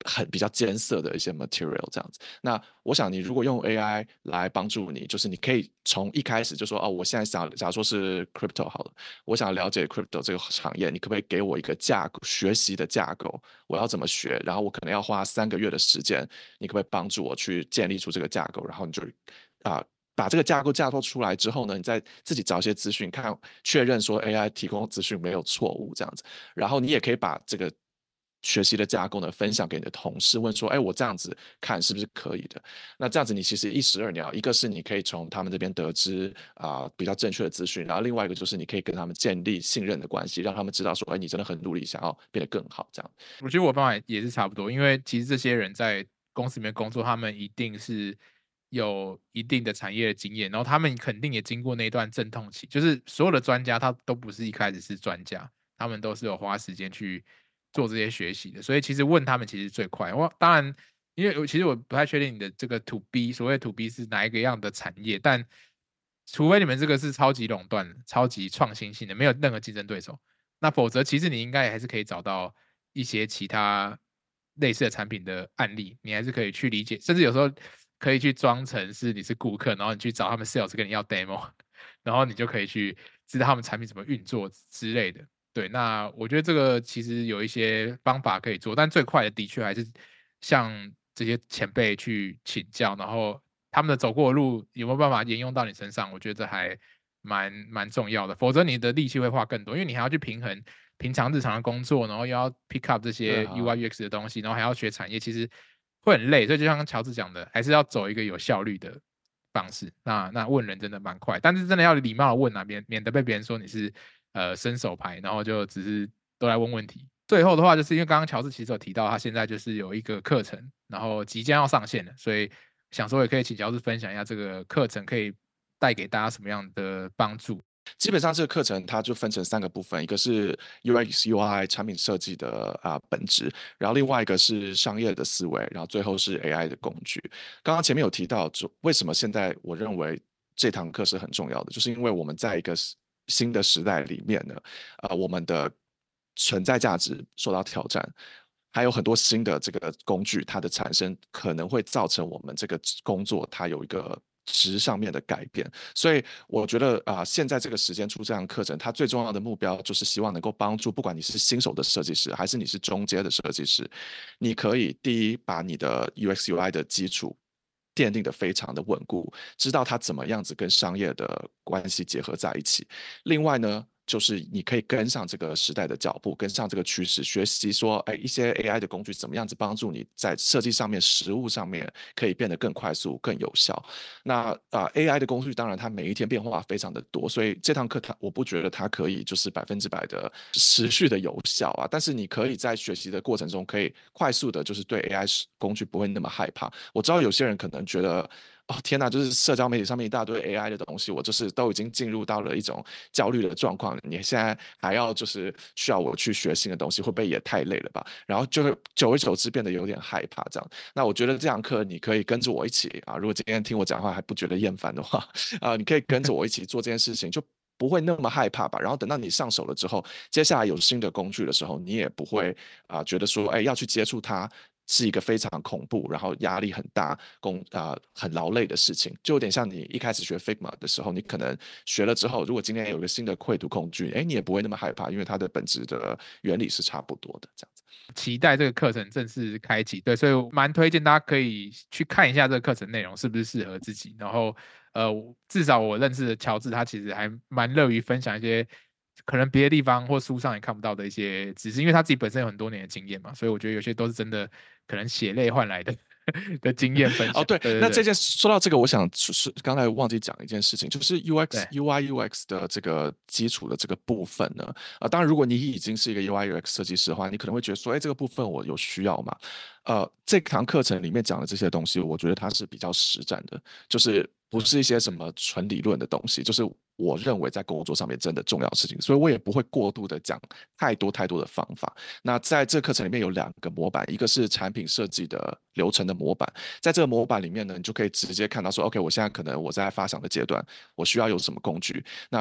很比较艰涩的一些 material 这样子。那我想你如果用 A I 来帮助你，就是你可以从一开始就说哦，我现在想，假如说是 crypto 好了，我想了解 crypto 这个产业，你可不可以给我一个架构，学习的架构？我要怎么学？然后我可能要花三个月的时间，你可不可以帮助我去建立出这个架构？然后你就啊。呃把这个架构架构出来之后呢，你再自己找一些资讯，看确认说 A I 提供资讯没有错误这样子，然后你也可以把这个学习的架构呢分享给你的同事，问说，哎，我这样子看是不是可以的？那这样子你其实一石二鸟，一个是你可以从他们这边得知啊、呃比较正确的资讯，然后另外一个就是你可以跟他们建立信任的关系，让他们知道说，哎，你真的很努力，想要变得更好，这样。 我觉得我方法也是差不多，因为其实这些人在公司里面工作，他们一定是有一定的产业的经验，然后他们肯定也经过那一段阵痛期。就是所有的专家，他都不是一开始是专家，他们都是有花时间去做这些学习的。所以其实问他们其实最快。我当然，因为我其实我不太确定你的这个 to B 所谓 to B 是哪一个样的产业，但除非你们这个是超级垄断、超级创新性的，没有任何竞争对手。那否则，其实你应该还是可以找到一些其他类似的产品的案例，你还是可以去理解，甚至有时候可以去装成是你是顾客，然后你去找他们 sales 跟你要 demo，然后你就可以去知道他们产品怎么运作之类的。对，那我觉得这个其实有一些方法可以做，但最快的的确还是向这些前辈去请教，然后他们的走过的路有没有办法沿用到你身上，我觉得这还蛮蛮重要的。否则你的力气会花更多，因为你还要去平衡平常日常的工作，然后又要 pick up 这些 U I 对啊， U X 的东西，然后还要学产业，其实会很累。所以就像刚乔治讲的，还是要走一个有效率的方式。那那问人真的蛮快，但是真的要礼貌的问啊，免免得被别人说你是呃伸手牌，然后就只是都来问问题。最后的话，就是因为刚刚乔治其实有提到，他现在就是有一个课程，然后即将要上线了，所以想说也可以请乔治分享一下这个课程可以带给大家什么样的帮助。 基本上这个课程它就分成三个部分，一个是 U X U I 产品设计的啊、本质，然后另外一个是商业的思维，然后最后是 A I 的工具。刚刚前面有提到，就为什么现在我认为这堂课是很重要的，就是因为我们在一个新的时代里面呢，呃，我们的存在价值受到挑战。还有很多新的这个工具，它的产生可能会造成我们这个工作它有一个值上面的改变，所以我觉得啊、呃现在这个时间出这样课程，它最重要的目标就是希望能够帮助，不管你是新手的设计师，还是你是中阶的设计师，你可以第一把你的 U X U I 的基础奠定的非常的稳固，知道它怎么样子跟商业的关系结合在一起。另外呢，就是你可以跟上这个时代的脚步，跟上这个趋势，学习说，哎，一些 A I 的工具怎么样子帮助你在设计上面、实物上面可以变得更快速、更有效。那啊、呃、，A I 的工具当然它每一天变化非常的多，所以这堂课它我不觉得它可以就是百分之百的持续的有效啊，但是你可以在学习的过程中可以快速的，就是对 A I 工具不会那么害怕。我知道有些人可能觉得。哦天哪！就是社交媒体上面一大堆 A I 的东西，我就是都已经进入到了一种焦虑的状况。你现在还要就是需要我去学新的东西，会不会也太累了吧？然后就会久而久之变得有点害怕这样。那我觉得这堂课你可以跟着我一起啊，如果今天听我讲话还不觉得厌烦的话，啊，你可以跟着我一起做这件事情，就不会那么害怕吧。然后等到你上手了之后，接下来有新的工具的时候，你也不会啊、觉得说，哎，要去接触它。是一个非常恐怖，然后压力很大、工啊、呃很劳累的事情，就有点像你一开始学 Figma 的时候，你可能学了之后，如果今天有一个新的绘图工具，哎，你也不会那么害怕，因为它的本质的原理是差不多的，这样子。 期待这个课程正式开启，对，所以我蛮推荐大家可以去看一下这个课程内容是不是适合自己。然后，呃，至少我认识的乔治，他其实还蛮乐于分享一些可能别的地方或书上也看不到的一些知识，因为他自己本身有很多年的经验嘛，所以我觉得有些都是真的可能血泪换来的的经验分哦， 享。 对， 对对对那这件说到这个，我想是刚才忘记讲一件事情，就是 U X 对， U I U X 的这个基础的这个部分呢，啊、当然如果你已经是一个 U I U X 设计师的话，你可能会觉得说，哎，这个部分我有需要吗？呃，这堂课程里面讲的这些东西，我觉得它是比较实战的，就是不嗯是一些什嗯么纯理论的东西，就是我认为在工作上面真的重要的事情，所以我也不会过度的讲太多太多的方法。那在这课程里面有两个模板，一个是产品设计的流程的模板，在这个模板里面呢，你就可以直接看到说，OK，我现在可能我在发想的阶段，我需要有什么工具，那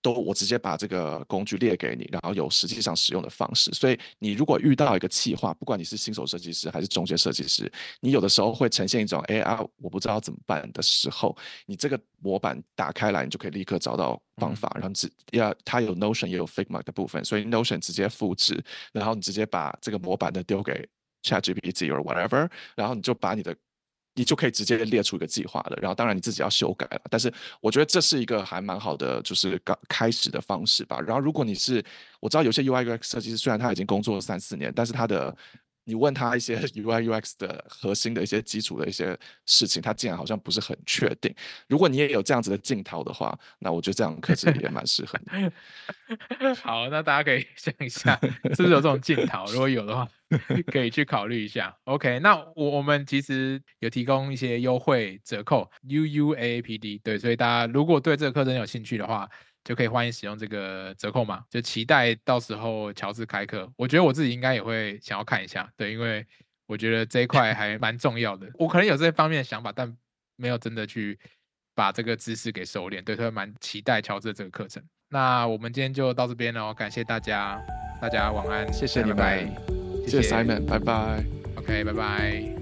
都我直接把这个工具列给你，然后有实际上使用的方式。所以你如果遇到一个企划，不管你是新手设计师还是中介设计师，你有的时候会呈现一种哎啊我不知道怎么办的时候，你这个模板打开来，你就可以立刻找到方法。嗯、然后只要它有 Notion 也有 Figma 的部分，所以 Notion 直接复制，然后你直接把这个模板的丢给 ChatGPT or whatever， 然后你就把你的你就可以直接列出一个计划了，然后当然你自己要修改了，但是我觉得这是一个还蛮好的，就是刚开始的方式吧。然后如果你是，我知道有些 U I U X 设计师虽然他已经工作了三四年，但是他的你问他一些 U I U X 的核心的一些基础的一些事情，他竟然好像不是很确定。如果你也有这样子的镜头的话，那我觉得这样课程也蛮适合你。 好，那大家可以想一下，是不是有这种镜头？如果有的话，可以去考虑一下。OK， 那我我们其实有提供一些优惠折扣 ，U U A A P D， 对，所以大家如果对这个课程有兴趣的话，就可以欢迎使用这个折扣码，就期待到时候乔治开课。我觉得我自己应该也会想要看一下，对，因为我觉得这一块还蛮重要的。我可能有这方面的想法，但没有真的去把这个知识给收敛，对，所以蛮期待乔治的这个课程。那我们今天就到这边了，感谢大家，大家晚安， 谢谢你们， 拜拜， 谢谢 Simon， 拜拜 ，OK， 拜拜。